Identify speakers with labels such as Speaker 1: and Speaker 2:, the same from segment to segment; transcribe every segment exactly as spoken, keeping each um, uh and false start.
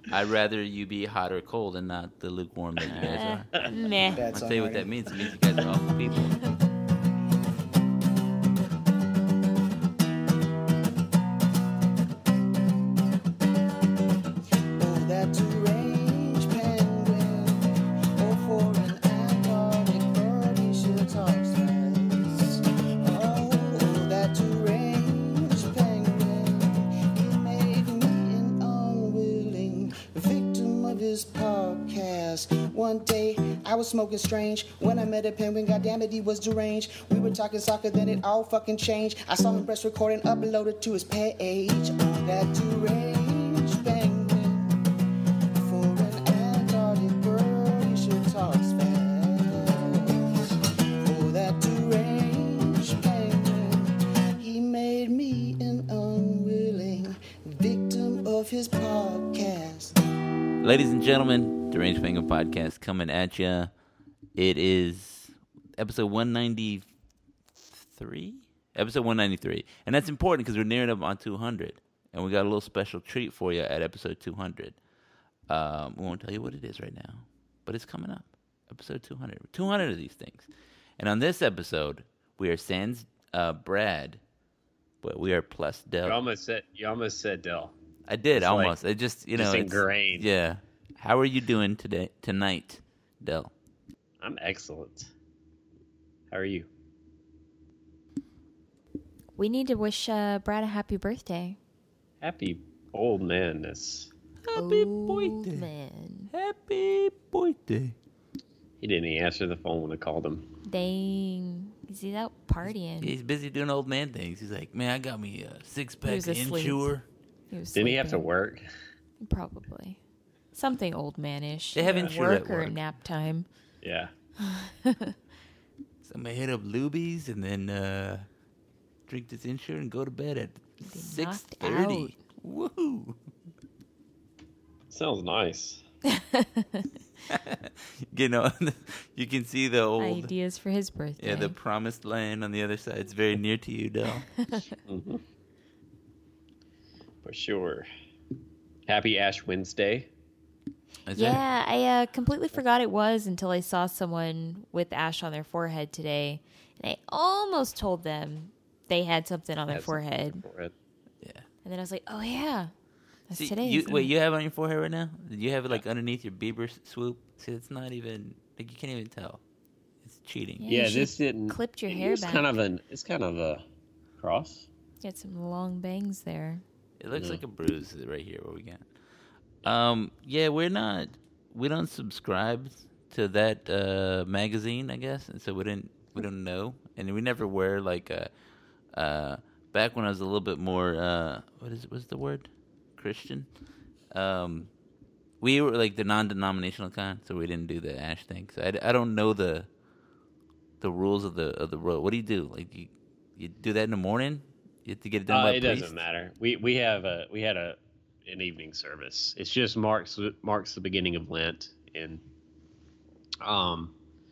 Speaker 1: I'd rather you be hot or cold and not the lukewarm that you guys are.
Speaker 2: Meh.
Speaker 1: I'll
Speaker 3: That's
Speaker 1: tell you what
Speaker 3: already-
Speaker 1: that means. It means you guys are awful people.
Speaker 3: Oh, that deranged penguin. Oh, for an Antarctic bird, he should talk fast. Oh, that deranged penguin. He made me an unwilling victim of his podcast. One day, I was smoking strange when I met a penguin. Goddamn it, he was deranged. We were talking soccer, then it all fucking changed. I saw him press record and upload it to his page. Oh, that deranged penguin. For an Antarctic bird, he should talk fast. Oh, that deranged penguin. He made me an unwilling victim of his podcast.
Speaker 1: Ladies and gentlemen, Deranged Penguin Podcast coming at ya. It is episode one ninety-three? Episode one ninety-three. And that's important because we're nearing up on two hundred. And we got a little special treat for you at episode two hundred. Um, we won't tell you what it is right now, but it's coming up. Episode two hundred. two hundred of these things. And on this episode, we are sans uh, Brad, but we are plus Del.
Speaker 4: You almost said you almost said Dell.
Speaker 1: I did
Speaker 4: It's
Speaker 1: almost.
Speaker 4: like-
Speaker 1: it just you know
Speaker 4: just
Speaker 1: it's-
Speaker 4: ingrained.
Speaker 1: Yeah. How are you doing today tonight, Del?
Speaker 4: I'm excellent. How are you?
Speaker 2: We need to wish uh, Brad a happy birthday.
Speaker 4: Happy old manness.
Speaker 1: Happy
Speaker 2: Old
Speaker 1: birthday.
Speaker 2: man.
Speaker 1: Happy birthday.
Speaker 4: He didn't even answer the phone when I called him.
Speaker 2: Dang. He's out partying.
Speaker 1: He's busy doing old man things. He's like, man, I got me a six pack
Speaker 2: was
Speaker 1: of
Speaker 2: asleep.
Speaker 1: Ensure.
Speaker 2: He was
Speaker 4: Didn't he have to
Speaker 2: sleeping.
Speaker 4: work?
Speaker 2: Probably. Something old manish.
Speaker 1: They have Ensure
Speaker 2: work
Speaker 1: at
Speaker 2: or
Speaker 1: work.
Speaker 2: nap time.
Speaker 4: Yeah.
Speaker 1: So I'm gonna hit up Luby's and then uh, drink this Ensure and go to bed at six
Speaker 2: knocked
Speaker 1: thirty. Woohoo!
Speaker 4: Sounds nice.
Speaker 1: You know, you can see the old,
Speaker 2: Ideas for his birthday.
Speaker 1: yeah, the promised land on the other side. It's very near to you, Del.
Speaker 4: hmm For sure. Happy Ash Wednesday.
Speaker 1: Is that-
Speaker 2: Yeah, I uh, completely forgot it was until I saw someone with ash on their forehead today. And I almost told them they had something on their
Speaker 4: Had some
Speaker 2: forehead.
Speaker 4: forehead.
Speaker 1: yeah.
Speaker 2: And then I was like, oh, yeah. That's
Speaker 1: See,
Speaker 2: today.
Speaker 1: you,
Speaker 2: isn't
Speaker 1: wait,
Speaker 2: it?
Speaker 1: you have it on your forehead right now? Do you have it like underneath your Bieber s- swoop? See, it's not even like you can't even tell. It's cheating.
Speaker 2: Yeah, you
Speaker 4: Yeah,
Speaker 2: should
Speaker 4: this didn't.
Speaker 2: clipped your hair
Speaker 4: it's
Speaker 2: back.
Speaker 4: kind of an. It's kind of a cross.
Speaker 2: Got some long bangs there.
Speaker 1: It looks
Speaker 4: Yeah.
Speaker 1: like a bruise right here where we got. Um, yeah, we're not. We don't subscribe to that uh, magazine, I guess, and so we didn't. We don't know, and we never were like. Uh, uh, back when I was a little bit more. Uh, what is what's the word? Christian. Um, we were like the non-denominational kind, so we didn't do the ash thing. So I, I don't know the. The rules of the of the road. What do you do? Like you, you do that in the morning? You have to get it done
Speaker 4: Uh,
Speaker 1: by a
Speaker 4: it
Speaker 1: priest?
Speaker 4: doesn't matter. We we have a we had a an evening service. It's just marks marks the beginning of Lent, and um,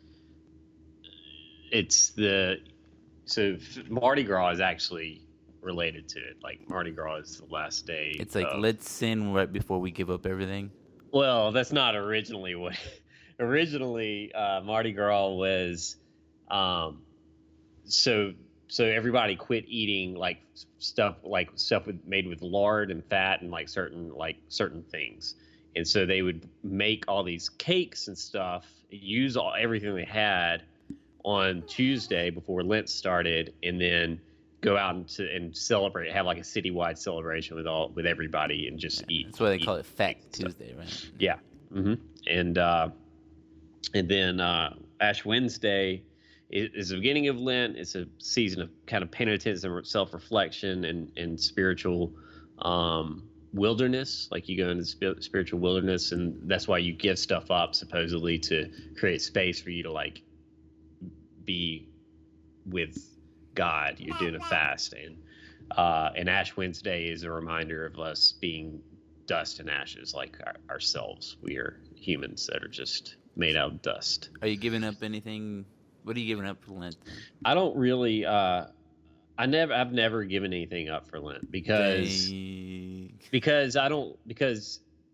Speaker 4: it's the so Mardi Gras is actually related to it. Like Mardi Gras is the last day.
Speaker 1: It's like
Speaker 4: of-
Speaker 1: let's sin right before we give up everything.
Speaker 4: Well, that's not originally what. Originally, uh, Mardi Gras was, um, so so everybody quit eating like stuff like stuff with, made with lard and fat and like certain like certain things, and so they would make all these cakes and stuff, use all everything they had on Tuesday before Lent started, and then go out and, to, and celebrate, have like a citywide celebration with all with everybody, and just eat.
Speaker 1: That's why they
Speaker 4: eat
Speaker 1: call it Fat
Speaker 4: cakes and stuff.
Speaker 1: Tuesday, right?
Speaker 4: Yeah. hmm And uh, and then uh, Ash Wednesday is, is the beginning of Lent. It's a season of kind of penitence and self-reflection and, and spiritual um, wilderness. Like you go into sp- spiritual wilderness, and that's why you give stuff up, supposedly, to create space for you to like be with God. You're doing a fast, and uh, and Ash Wednesday is a reminder of us being dust and ashes, like our, ourselves. We are humans that are just made out of dust.
Speaker 1: Are you giving up anything? What are you giving up for Lent?
Speaker 4: I don't really. Uh, I never. I've never given anything up for Lent because
Speaker 1: Dang.
Speaker 4: because I don't because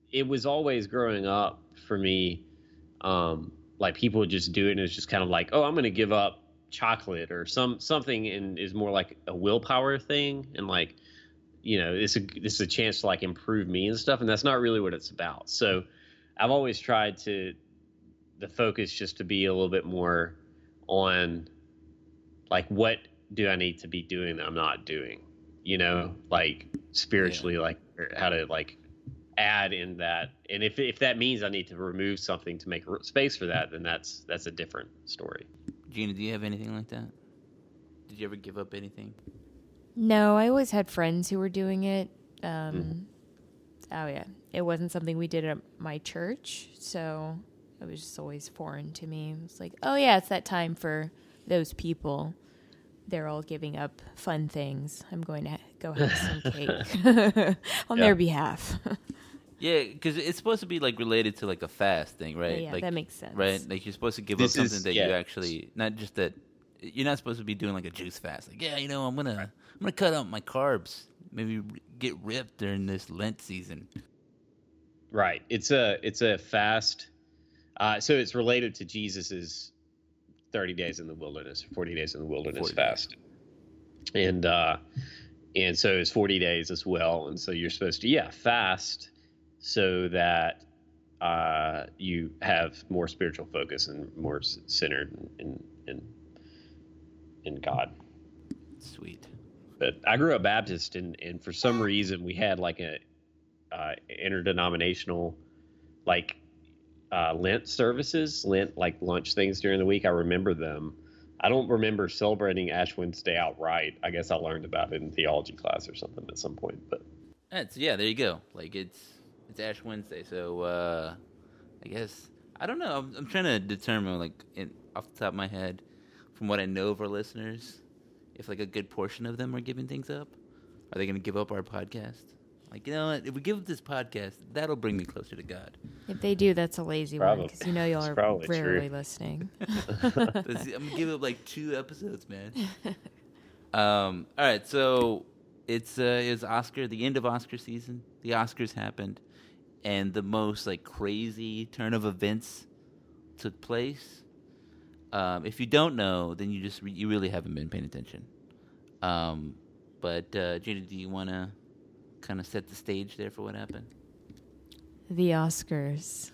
Speaker 4: it was always growing up for me, um, like people would just do it and it's just kind of like, oh, I'm going to give up chocolate or some something, and is more like a willpower thing, and like, you know, it's a this is a chance to like improve me and stuff, and that's not really what it's about. So I've always tried to the focus just to be a little bit more on like, what do I need to be doing that I'm not doing, you know, like spiritually, yeah. like how to like add in that. And if if that means I need to remove something to make space for that, then that's that's a different story.
Speaker 1: Gina, do you have anything like that? Did you ever give up anything?
Speaker 2: No, I always had friends who were doing it. Um,
Speaker 4: Mm.
Speaker 2: Oh, yeah. It wasn't something we did at my church, so it was just always foreign to me. It was like, oh, yeah, it's that time for those people. They're all giving up fun things. I'm going to go have some cake on
Speaker 4: Yeah.
Speaker 2: their behalf.
Speaker 1: Yeah, because it's supposed to be like related to like a fast thing, right?
Speaker 2: Yeah,
Speaker 1: like,
Speaker 2: that makes sense.
Speaker 1: Right? Like you're supposed to give
Speaker 4: This
Speaker 1: up
Speaker 4: is-
Speaker 1: something that
Speaker 4: yeah.
Speaker 1: you actually, not just that, you're not supposed to be doing like a juice fast. Like, yeah, you know, I'm gonna, I'm gonna cut out my carbs. Maybe r- get ripped during this Lent season.
Speaker 4: Right. It's a it's a fast. Uh, so it's related to Jesus's thirty days in the wilderness, forty days in the wilderness
Speaker 1: forty
Speaker 4: fast, and uh, and so it's forty days as well. And so you're supposed to yeah fast so that uh, you have more spiritual focus and more s- centered in in in God.
Speaker 1: Sweet.
Speaker 4: But I grew up Baptist, and, and for some reason we had like a uh, interdenominational, like uh, Lent services, Lent like lunch things during the week. I remember them. I don't remember celebrating Ash Wednesday outright. I guess I learned about it in theology class or something at some point. But
Speaker 1: That's, yeah, there you go. Like it's it's Ash Wednesday, so uh, I guess I don't know. I'm, I'm trying to determine, like, in, off the top of my head, from what I know of our listeners, if like a good portion of them are giving things up. Are they going to give up our podcast? Like, you know what? If we give up this podcast, that'll bring me closer to God.
Speaker 2: If they do, that's a lazy
Speaker 4: Probably.
Speaker 2: one, because you know y'all
Speaker 4: It's
Speaker 2: are
Speaker 4: probably
Speaker 2: rarely
Speaker 4: true.
Speaker 2: listening.
Speaker 1: I'm gonna give up like two episodes, man. um, all right, so it's uh, it's Oscar, the end of Oscar season. The Oscars happened, and the most like crazy turn of events took place. Um, if you don't know, then you just re- you really haven't been paying attention. Um, but uh, Jada, do you want to kind of set the stage there for what happened?
Speaker 2: The Oscars.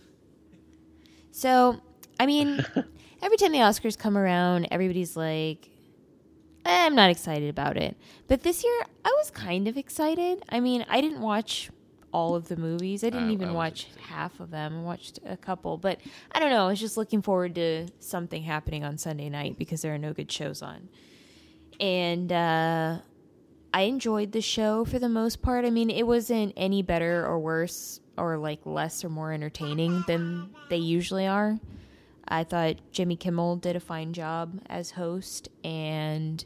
Speaker 2: So, I mean, every time the Oscars come around, everybody's like, eh, I'm not excited about it. But this year, I was kind of excited. I mean, I didn't watch all of the movies. I didn't
Speaker 1: I-
Speaker 2: even
Speaker 1: I was
Speaker 2: watch
Speaker 1: excited.
Speaker 2: half of them. I watched a couple. But I don't know. I was just looking forward to something happening on Sunday night because there are no good shows on. And uh, I enjoyed the show for the most part. I mean, it wasn't any better or worse or like less or more entertaining than they usually are. I thought Jimmy Kimmel did a fine job as host, and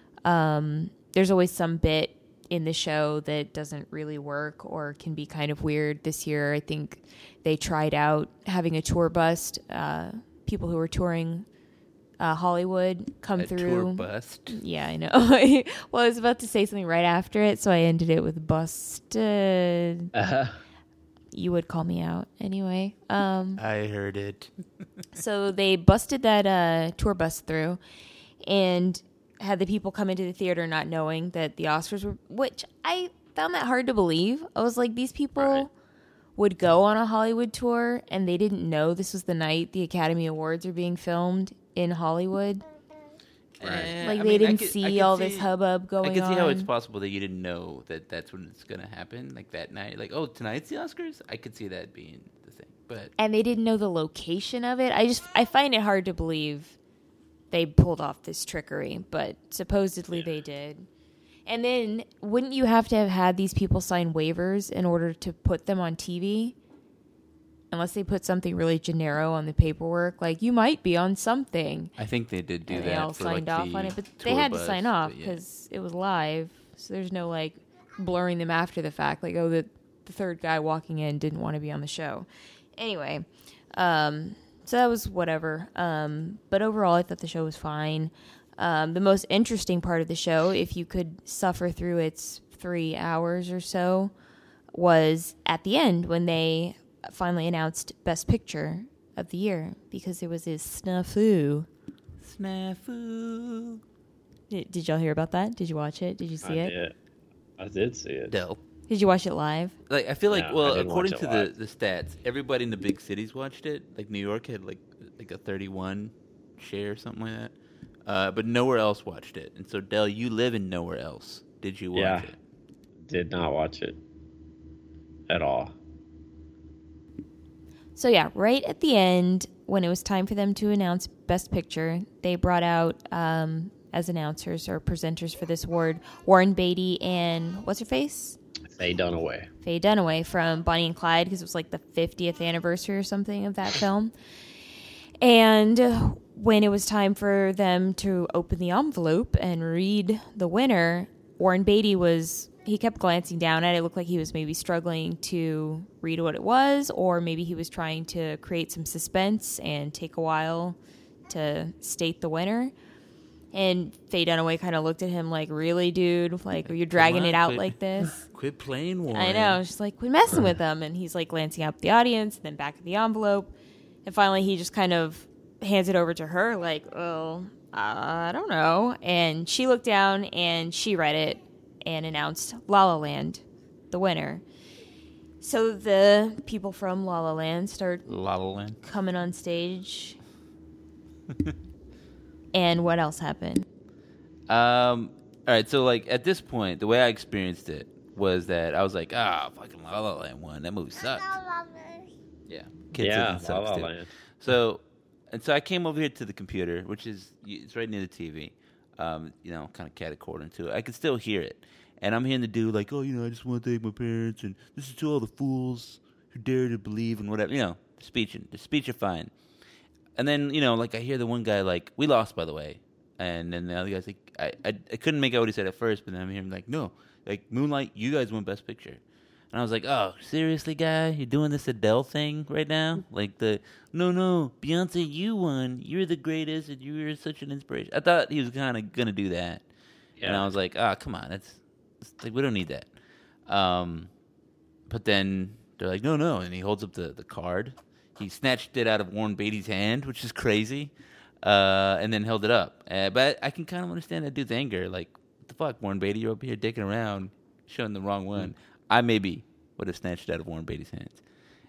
Speaker 2: um, there's always some bit in the show that doesn't really work or can be kind of weird. This year, I think they tried out having a tour bus, uh, people who were touring uh, Hollywood come
Speaker 1: A
Speaker 2: through.
Speaker 1: tour bust.
Speaker 2: Yeah, I know. Well, I was about to say something right after it, so I ended it with busted.
Speaker 4: uh,
Speaker 2: You would call me out anyway. Um,
Speaker 1: I heard it.
Speaker 2: so they busted that uh, tour bus through and had the people come into the theater not knowing that the Oscars were, which I found that hard to believe. I was like, these people
Speaker 4: Right.
Speaker 2: would go on a Hollywood tour and they didn't know this was the night the Academy Awards are being filmed in Hollywood.
Speaker 1: Eh,
Speaker 2: Like
Speaker 1: I
Speaker 2: they
Speaker 1: mean, I
Speaker 2: didn't
Speaker 1: could- I
Speaker 2: see
Speaker 1: could
Speaker 2: all
Speaker 1: see-
Speaker 2: this hubbub going
Speaker 1: I can see
Speaker 2: on.
Speaker 1: how it's possible that you didn't know that that's when it's gonna happen, like that night. Like, oh, tonight's the Oscars. I could see that being the thing, but
Speaker 2: And they didn't know the location of it. I just I find it hard to believe they pulled off this trickery, but supposedly they did. And then wouldn't you have to have had these people sign waivers in order to put them on T V? Unless they put something really genero on the paperwork, like you might be on something.
Speaker 1: I think they did do
Speaker 2: And
Speaker 1: that.
Speaker 2: they all
Speaker 1: for,
Speaker 2: signed
Speaker 1: like,
Speaker 2: off
Speaker 1: the
Speaker 2: on it, but they
Speaker 1: tour
Speaker 2: had to
Speaker 1: bus,
Speaker 2: sign off
Speaker 1: but yeah.
Speaker 2: because it was live. So there's no like blurring them after the fact, like oh the the third guy walking in didn't want to be on the show. Anyway, um, so that was whatever. Um, but overall, I thought the show was fine. Um, the most interesting part of the show, if you could suffer through its three hours or so, was at the end when they finally announced Best Picture of the year because there was this snafu.
Speaker 1: Snafu.
Speaker 2: Did, did y'all hear about that? Did you watch it? Did you see
Speaker 4: I
Speaker 2: it?
Speaker 4: did. I did see it.
Speaker 1: Del.
Speaker 2: Did you watch it live?
Speaker 1: Like I feel like,
Speaker 4: No, I
Speaker 1: well,
Speaker 4: didn't
Speaker 1: according
Speaker 4: watch
Speaker 1: to
Speaker 4: it
Speaker 1: the,
Speaker 4: live.
Speaker 1: the stats, everybody in the big cities watched it. Like New York had like like a thirty-one share or something like that. Uh, but nowhere else watched it. And so, Del, you live in nowhere else. Did you watch
Speaker 4: Yeah.
Speaker 1: it?
Speaker 4: Did not watch it at all.
Speaker 2: So yeah, right at the end, when it was time for them to announce Best Picture, they brought out um, as announcers or presenters for this award Warren Beatty and what's her face?
Speaker 4: Faye Dunaway.
Speaker 2: Faye Dunaway from Bonnie and Clyde because it was like the fiftieth anniversary or something of that film. And when it was time for them to open the envelope and read the winner, Warren Beatty was, he kept glancing down at it. It looked like he was maybe struggling to read what it was, or maybe he was trying to create some suspense and take a while to state the winner. And Faye Dunaway kind of looked at him like, really, dude? Like, you're dragging
Speaker 1: on,
Speaker 2: it out
Speaker 1: quit-
Speaker 2: like this?
Speaker 1: Quit playing Warren.
Speaker 2: I know. She's like, quit messing with him. And he's like glancing up at the audience and then back at the envelope. And finally, he just kind of hands it over to her like, oh, I don't know. And she looked down and she read it and announced La La Land, the winner. So the people from La La Land start
Speaker 1: La La Land.
Speaker 2: coming on stage. And what else happened?
Speaker 1: Um. All right. So, like, at this point, the way I experienced it was that I was like, ah, fucking La La Land won. That movie sucked. Yeah. Kids
Speaker 4: Yeah,
Speaker 1: Citizen
Speaker 4: La
Speaker 1: sucks,
Speaker 4: La
Speaker 1: too.
Speaker 4: Land.
Speaker 1: So, and so I came over here to the computer, which is, it's right near the T V. Um, you know, kind of cat-according to it. I can still hear it. And I'm hearing the dude like, oh, you know, I just want to thank my parents, and this is to all the fools who dare to believe and whatever. You know, the speech, the speechifying. And then, you know, like I hear the one guy like, we lost, by the way. And then the other guy's like, I, I, I couldn't make out what he said at first, but then I'm hearing like, no, like Moonlight, you guys won Best Picture. And I was like, oh, seriously, guy? You're doing this Adele thing right now? Like the, no, no, Beyonce, you won. You're the greatest, and you're such an inspiration. I thought he was kind of going to do that.
Speaker 4: Yeah.
Speaker 1: And I was like, ah, oh, come on. That's, it's like, we don't need that. Um, but then they're like, no, no. And he holds up the, the card. He snatched it out of Warren Beatty's hand, which is crazy, uh, and then held it up. Uh, but I can kind of understand that dude's anger. Like, what the fuck, Warren Beatty? You're up here dicking around, showing the wrong one. Mm. I maybe would have snatched it out of Warren Beatty's hands.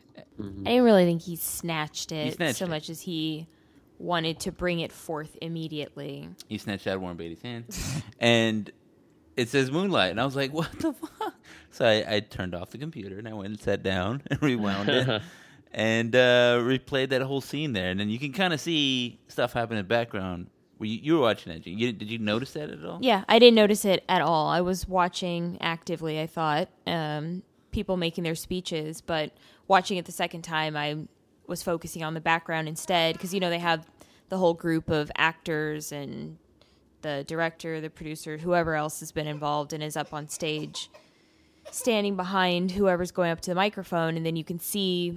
Speaker 2: I didn't really think he snatched it
Speaker 1: He snatched
Speaker 2: so
Speaker 1: it.
Speaker 2: much as he wanted to bring it forth immediately.
Speaker 1: He snatched it out of Warren Beatty's hands. And it says Moonlight. And I was like, what the fuck? So I, I turned off the computer, and I went and sat down and rewound it. And uh, replayed that whole scene there. And then you can kind of see stuff happen in the background. Were you, you were watching that. You, did you notice that at all?
Speaker 2: Yeah, I didn't notice it at all. I was watching actively, I thought, um, people making their speeches. But watching it the second time, I was focusing on the background instead. Because, you know, they have the whole group of actors and the director, the producer, whoever else has been involved and is up on stage, standing behind whoever's going up to the microphone. And then you can see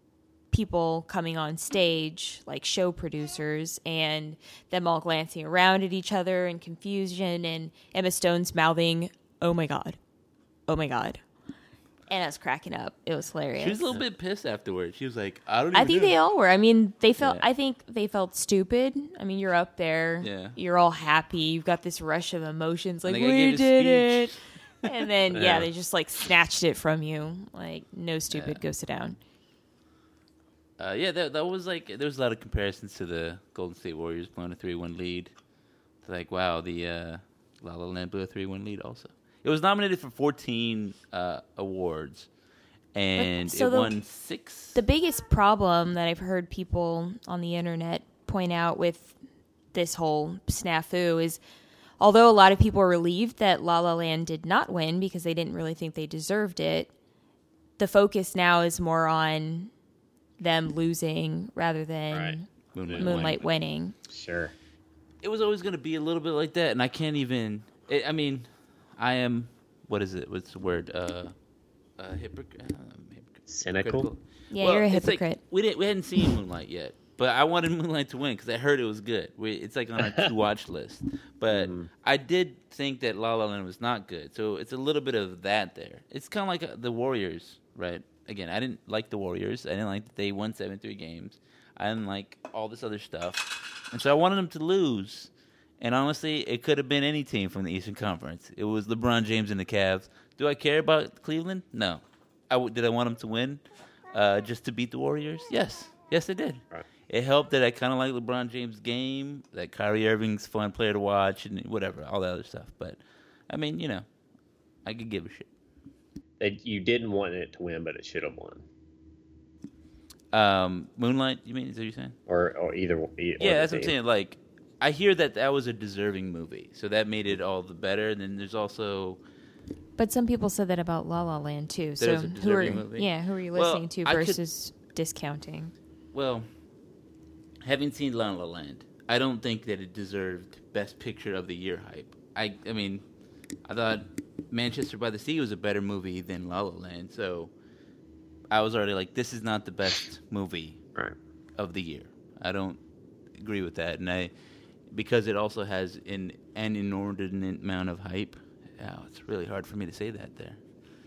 Speaker 2: people coming on stage, like show producers, and them all glancing around at each other in confusion, and Emma Stone's mouthing, oh my God, oh my God. And I was cracking up. It was hilarious.
Speaker 1: She was a little bit pissed afterwards. She was like, I don't even
Speaker 2: I think
Speaker 1: know.
Speaker 2: they all were. I mean, they felt,
Speaker 1: Yeah.
Speaker 2: I think they felt stupid. I mean, you're up there.
Speaker 1: Yeah.
Speaker 2: You're all happy. You've got this rush of emotions. Like,
Speaker 1: And the guy
Speaker 2: we
Speaker 1: gave a
Speaker 2: did it.
Speaker 1: speech.
Speaker 2: And then, yeah.
Speaker 1: Yeah.
Speaker 2: they just like snatched it from you. Like, no stupid,
Speaker 1: Yeah.
Speaker 2: go sit down.
Speaker 1: Uh, yeah, that that was like there was a lot of comparisons to the Golden State Warriors blowing a three one lead. It's like, wow, the uh, La La Land blew a three one lead also. It was nominated for fourteen uh, awards, and
Speaker 2: so
Speaker 1: it
Speaker 2: the-
Speaker 1: won six.
Speaker 2: The biggest problem that I've heard people on the internet point out with this whole snafu is, although a lot of people are relieved that La La Land did not win because they didn't really think they deserved it, the focus now is more on them losing rather than
Speaker 4: Right.
Speaker 1: Moonlight,
Speaker 2: Moonlight
Speaker 1: won.
Speaker 2: winning.
Speaker 4: Sure.
Speaker 1: It was always going to be a little bit like that, and I can't even. It, I mean, I am. What is it? What's the word? Uh, uh, hypocrite. Um, hypocrite.
Speaker 4: Cynical.
Speaker 2: Yeah, you're a
Speaker 1: it's like,
Speaker 2: hypocrite.
Speaker 1: we didn't. We hadn't seen Moonlight yet, but I wanted Moonlight to win because I heard it was good. We, it's like on our to watch list. But
Speaker 4: Mhm.
Speaker 1: I did think that La La Land was not good, so it's a little bit of that there. It's kind of like uh, the Warriors, right? again, I didn't like the Warriors. I didn't like that they won seven three games. I didn't like all this other stuff. And so I wanted them to lose. And honestly, it could have been any team from the Eastern Conference. It was LeBron James and the Cavs. Do I care about Cleveland? No. I w- did I want them to win uh, just to beat the Warriors? Yes. Yes, I did.
Speaker 4: Right.
Speaker 1: It helped that I kind of like LeBron James' game, that Kyrie Irving's a fun player to watch, and whatever, all that other stuff. But, I mean, you know, I could give a shit.
Speaker 4: That you didn't want it to win, but it should have won.
Speaker 1: Um, Moonlight, you mean? Is that what you're saying?
Speaker 4: Or or either. Or
Speaker 1: Yeah, that's what I'm saying. Like, I hear that that was a deserving movie, so that made it all the better. And then there's also...
Speaker 2: But some people said that about La La Land, too.
Speaker 1: That
Speaker 2: So
Speaker 1: it was a
Speaker 2: who are,
Speaker 1: deserving movie?
Speaker 2: yeah, who are you
Speaker 1: Well,
Speaker 2: listening to
Speaker 1: I could-
Speaker 2: versus discounting?
Speaker 1: Well, having seen La La Land, I don't think that it deserved Best Picture of the Year hype. I, I mean, I thought Manchester by the Sea was a better movie than La La Land, so I was already like, this is not the best movie
Speaker 4: Right.
Speaker 1: of the year. I don't agree with that, and I because it also has an an inordinate amount of hype. Oh, it's really hard for me to say that there.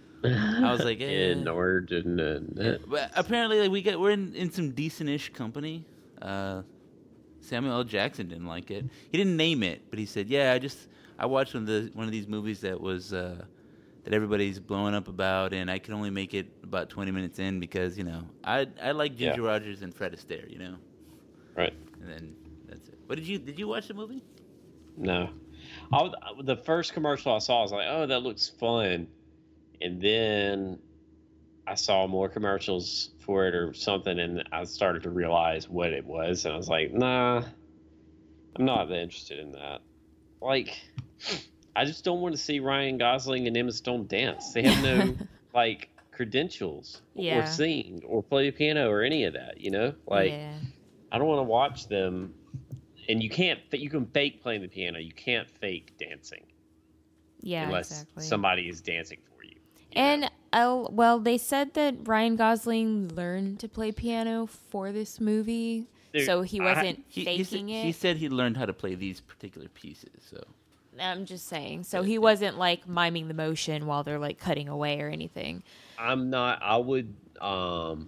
Speaker 1: I was like, eh.
Speaker 4: Inordinate.
Speaker 1: Yeah, but apparently, like, we get we're in, in some decent-ish company. Uh, Samuel L. Jackson didn't like it. He didn't name it, but he said, "Yeah, I just I watched one of the one of these movies that was uh, that everybody's blowing up about, and I could only make it about twenty minutes in because you know I I like Ginger
Speaker 4: Yeah.
Speaker 1: Rogers and Fred Astaire, you know."
Speaker 4: Right.
Speaker 1: And then that's it. What did you did you watch the movie?
Speaker 4: No. I was, the first commercial I saw, I was like, oh, that looks fun. And then I saw more commercials for it or something, and I started to realize what it was. And I was like, nah, I'm not that interested in that. Like, I just don't want to see Ryan Gosling and Emma Stone dance. They have no, like, credentials
Speaker 2: Yeah.
Speaker 4: or sing or play the piano or any of that, you know? Like,
Speaker 2: yeah.
Speaker 4: I don't want to watch them. And you can't, you can fake playing the piano. You can't fake dancing
Speaker 2: Yeah,
Speaker 4: unless
Speaker 2: exactly.
Speaker 4: somebody is dancing for you. you know?
Speaker 2: And oh, well, they said that Ryan Gosling learned to play piano for this movie,
Speaker 4: Dude,
Speaker 2: so he
Speaker 4: I-
Speaker 2: wasn't
Speaker 1: He, he, said,
Speaker 2: faking
Speaker 1: he
Speaker 2: it.
Speaker 1: said he learned how to play these particular pieces. So
Speaker 2: I'm just saying. So he wasn't like miming the motion while they're like cutting away or anything.
Speaker 4: I'm not. I would um,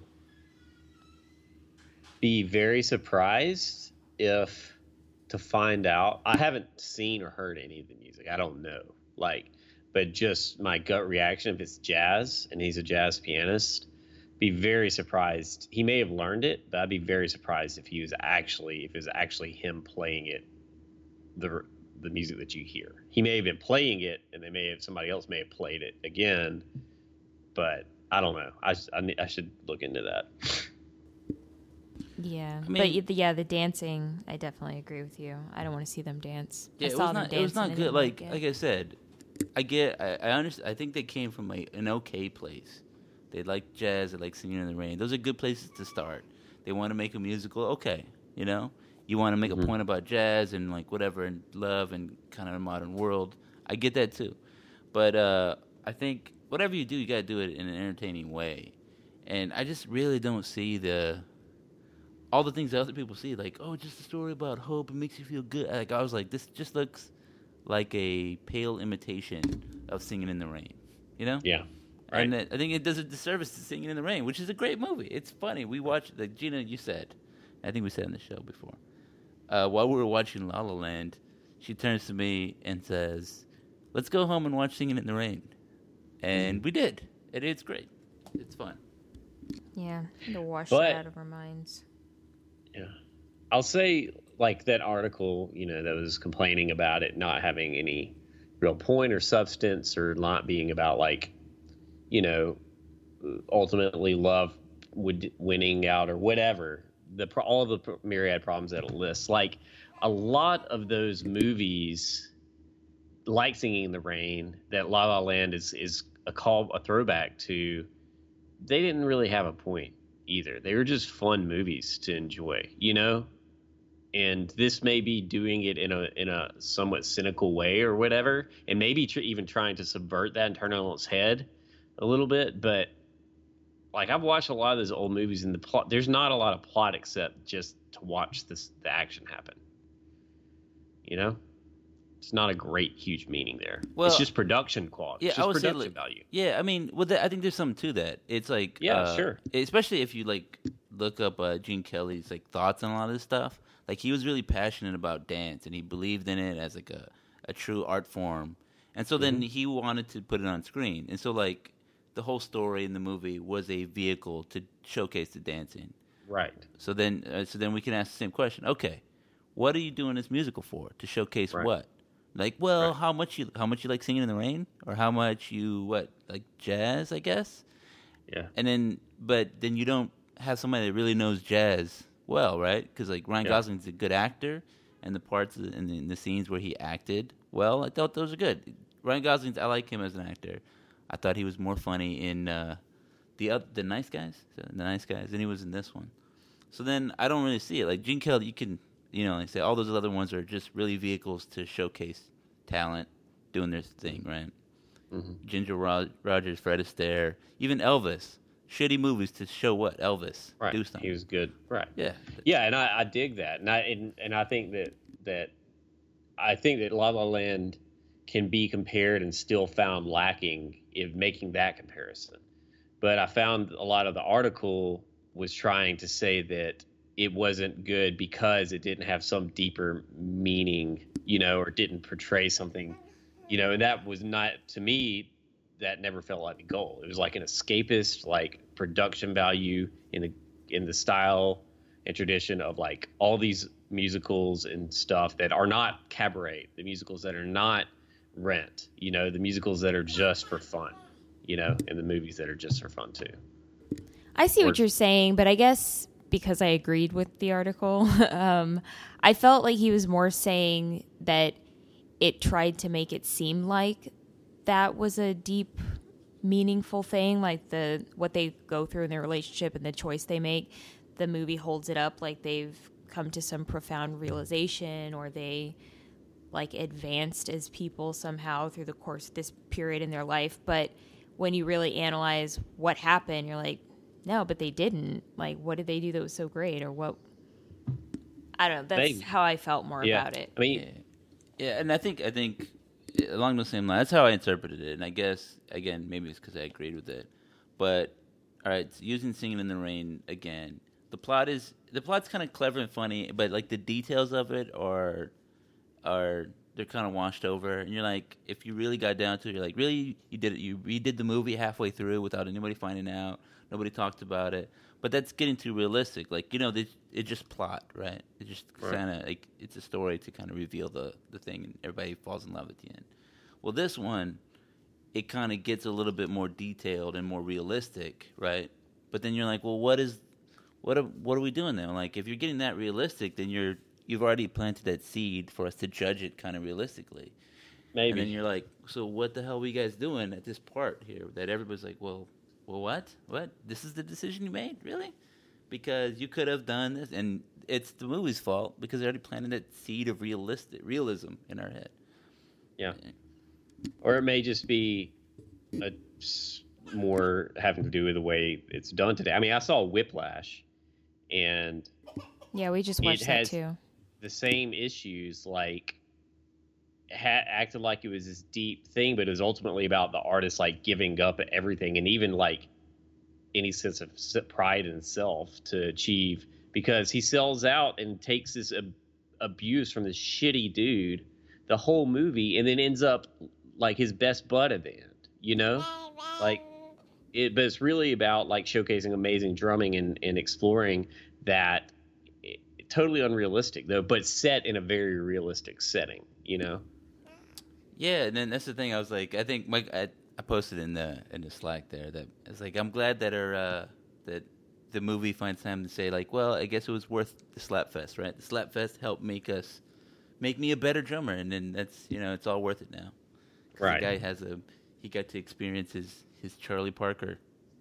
Speaker 4: be very surprised if to find out. I haven't seen or heard any of the music. I don't know. Like, but just my gut reaction, if it's jazz and he's a jazz pianist, be very surprised. He may have learned it, but I'd be very surprised if he was actually, if it was actually him playing it, the the music that you hear. He may have been playing it, and they may have somebody else may have played it again, but I don't know. I I, ne- I should look into that.
Speaker 2: Yeah,
Speaker 1: I
Speaker 2: but
Speaker 1: mean-
Speaker 2: y- the, yeah, the dancing, I definitely agree with you. I don't want to see them dance.
Speaker 1: yeah,
Speaker 2: I
Speaker 1: it
Speaker 2: saw
Speaker 1: was
Speaker 2: them
Speaker 1: not
Speaker 2: dance
Speaker 1: it was
Speaker 2: and
Speaker 1: not
Speaker 2: I
Speaker 1: good.
Speaker 2: didn't
Speaker 1: Like
Speaker 2: it.
Speaker 1: like I said, I get I I understand. I think they came from a, an okay place. They like jazz. They like Singing in the Rain. Those are good places to start. They want to make a musical. Okay, you know, you want to make
Speaker 4: Mhm.
Speaker 1: a point about jazz and like whatever and love and kind of a modern world. I get that too, but uh, I think whatever you do, you got to do it in an entertaining way. And I just really don't see the all the things that other people see, like, oh, just a story about hope. It makes you feel good. Like I was like, this just looks like a pale imitation of Singing in the Rain, you know?
Speaker 4: Yeah.
Speaker 1: And
Speaker 4: Right.
Speaker 1: that, I think it does a disservice to Singing in the Rain, which is a great movie. It's funny. We watched, like Gina, you said, I think we said on the show before, uh, while we were watching La La Land, she turns to me and says, let's go home and watch Singing in the Rain. And we did. And it's great. It's fun.
Speaker 2: Yeah, to wash
Speaker 4: But-
Speaker 2: it out of our minds.
Speaker 4: Yeah. I'll say, like, that article, you know, that was complaining about it not having any real point or substance or not being about, like, you know, ultimately love would winning out or whatever. The pro- all of the pro- myriad problems that it lists. Like, a lot of those movies, like Singing in the Rain, that La La Land is is a call, a throwback to, they didn't really have a point either. They were just fun movies to enjoy, you know? And this may be doing it in a in a somewhat cynical way or whatever, and maybe tr- even trying to subvert that and turn it on its head a little bit. But like, I've watched a lot of those old movies, and the plot, there's not a lot of plot except just to watch this the action happen. You know, It's not a great huge meaning there.
Speaker 1: Well,
Speaker 4: it's just production quality.
Speaker 1: Yeah,
Speaker 4: it's just
Speaker 1: I would say,
Speaker 4: production
Speaker 1: like,
Speaker 4: value.
Speaker 1: Yeah, I mean, well, the, I think there's something to that. It's like,
Speaker 4: Yeah,
Speaker 1: uh,
Speaker 4: sure.
Speaker 1: Especially if you like look up uh, Gene Kelly's like thoughts on a lot of this stuff. Like he was really passionate about dance, and he believed in it as like a, a true art form. And so then
Speaker 4: Mm-hmm.
Speaker 1: he wanted to put it on screen. And so like the whole story in the movie was a vehicle to showcase the dancing.
Speaker 4: Right.
Speaker 1: So then, uh, so then we can ask the same question. Okay, what are you doing this musical for? To showcase
Speaker 4: Right.
Speaker 1: what? Like, well,
Speaker 4: Right.
Speaker 1: how much you how much you like singing in the rain, or how much you what like jazz, I guess.
Speaker 4: Yeah.
Speaker 1: And then, but then you don't have somebody that really knows jazz well, right? Because like Ryan
Speaker 4: Yeah.
Speaker 1: Gosling's a good actor, and the parts and the, the scenes where he acted well, I thought those are good. Ryan Gosling's, I like him as an actor. I thought he was more funny in uh, the uh, the Nice Guys, the Nice Guys, than he was in this one. So then I don't really see it. Like Gene Kelly, you can, you know, like say all those other ones are just really vehicles to showcase talent doing their thing, right?
Speaker 4: Mm-hmm.
Speaker 1: Ginger Ro- Rogers, Fred Astaire, even Elvis. Shitty movies to show what? Elvis.
Speaker 4: Right.
Speaker 1: Do something.
Speaker 4: He was good. Right.
Speaker 1: Yeah.
Speaker 4: Yeah, and I, I dig that, and I and, and I think that that I think that La La Land can be compared and still found lacking in making that comparison. But I found a lot of the article was trying to say that it wasn't good because it didn't have some deeper meaning, you know, or didn't portray something, you know, and that was not, to me, that never felt like the goal. It was like an escapist, like production value in the in the style and tradition of like all these musicals and stuff that are not cabaret, the musicals that are not Rent, you know, the musicals that are just for fun, you know, and the movies that are just for fun too.
Speaker 2: I see
Speaker 4: Or-
Speaker 2: what you're saying, but I guess because I agreed with the article, um, I felt like he was more saying that it tried to make it seem like that was a deep, meaningful thing, like the what they go through in their relationship and the choice they make. The movie holds it up like they've come to some profound realization, or they like advanced as people somehow through the course of this period in their life. But when you really analyze what happened, you're like, no, but they didn't. Like, what did they do that was so great? Or what? I don't know. That's
Speaker 4: They-
Speaker 2: how I felt more
Speaker 4: Yeah.
Speaker 2: about it.
Speaker 4: I mean,
Speaker 1: Yeah. Yeah, and I think I think along the same line, that's how I interpreted it. And I guess again, maybe it's because I agreed with it. But all right, using "Singing in the Rain" again. The plot is the plot's kind of clever and funny, but like the details of it are are they're kind of washed over. And you're like, if you really got down to it, you're like, really, you did it? You redid the movie halfway through without anybody finding out. Nobody talked about it. But that's getting too realistic. Like, you know, they, it's just plot, right? It's just
Speaker 4: Right.
Speaker 1: kind of like it's a story to kind of reveal the the thing, and everybody falls in love at the end. Well, this one, it kind of gets a little bit more detailed and more realistic, right? But then you're like, well, what is what are, what are we doing then? Like, if you're getting that realistic, then you're you've already planted that seed for us to judge it kind of realistically.
Speaker 4: maybe.
Speaker 1: And then you're like, so what the hell are you guys doing at this part here? That everybody's like, well, well, what? What? This is the decision you made? Really? Because you could have done this, and it's the movie's fault because they already planted that seed of realistic realism in our head.
Speaker 4: Yeah. Or it may just be a s- more having to do with the way it's done today. I mean, I saw Whiplash, and
Speaker 2: Yeah, we just
Speaker 4: It
Speaker 2: watched that
Speaker 4: has-
Speaker 2: too.
Speaker 4: the same issues, like ha- acted like it was this deep thing, but it was ultimately about the artist like giving up everything, and even like any sense of s- pride in self to achieve, because he sells out and takes this ab- abuse from this shitty dude the whole movie, and then ends up like his best bud at the end, you know, like it. But it's really about like showcasing amazing drumming and, and exploring that. It, totally unrealistic though, but set in a very realistic setting, you know.
Speaker 1: Yeah, and then that's the thing. I was like, I think Mike, I, I posted in the in the Slack there that it's like I'm glad that our uh, that the movie finds time to say like, well, I guess it was worth the Slapfest, right? The Slapfest helped make us make me a better drummer, and then that's you know it's all worth it now. 'Cause
Speaker 4: Right.
Speaker 1: The guy has a he got to experience his his Charlie Parker,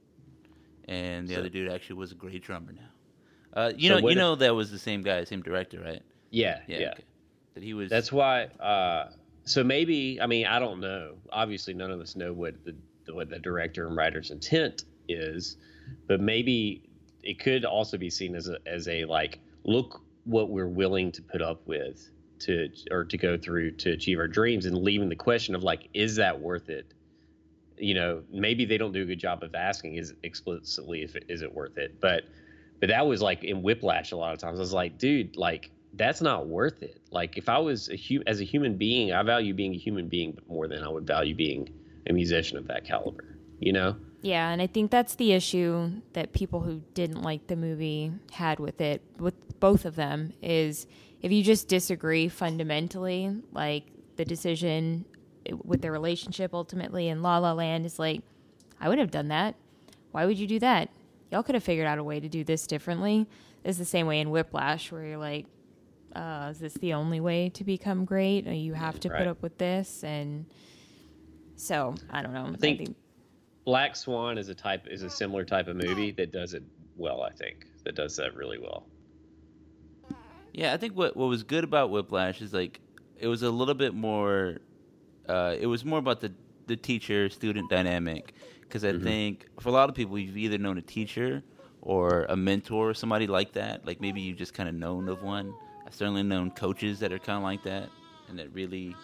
Speaker 1: and the
Speaker 4: So-
Speaker 1: other dude actually was a great drummer now. Uh, you
Speaker 4: So
Speaker 1: know,
Speaker 4: what
Speaker 1: you
Speaker 4: if-
Speaker 1: know that was the same guy, same director, right?
Speaker 4: Yeah, yeah.
Speaker 1: okay. That he was.
Speaker 4: That's why. Uh, so maybe, I mean, I don't know. Obviously, none of us know what the what the director and writer's intent is, but maybe it could also be seen as a as a like, look what we're willing to put up with to or to go through to achieve our dreams, and leaving the question of like, is that worth it? You know, maybe they don't do a good job of asking is explicitly if it is it worth it. But but that was like in Whiplash a lot of times. I was like, dude, like that's not worth it. Like if I was a hu- as a human being, I value being a human being more than I would value being a musician of that caliber. You know?
Speaker 2: Yeah, and I think that's the issue that people who didn't like the movie had with it, with both of them, is if you just disagree fundamentally, like the decision with their relationship ultimately in La La Land is like, I would have done that. Why would you do that? Y'all could have figured out a way to do this differently. It's the same way in Whiplash where you're like, uh, is this the only way to become great? Or you have to
Speaker 4: Right.
Speaker 2: put up with this? And so, I don't know.
Speaker 4: I think Black Swan is a type is a similar type of movie that does it well. I think that does that really well.
Speaker 1: Yeah, I think what what was good about Whiplash is like it was a little bit more. Uh, it was more about the the teacher student dynamic because I
Speaker 4: Mhm.
Speaker 1: think for a lot of people you've either known a teacher or a mentor or somebody like that. Like maybe you just kind of known of one. I've certainly known coaches that are kind of like that and that really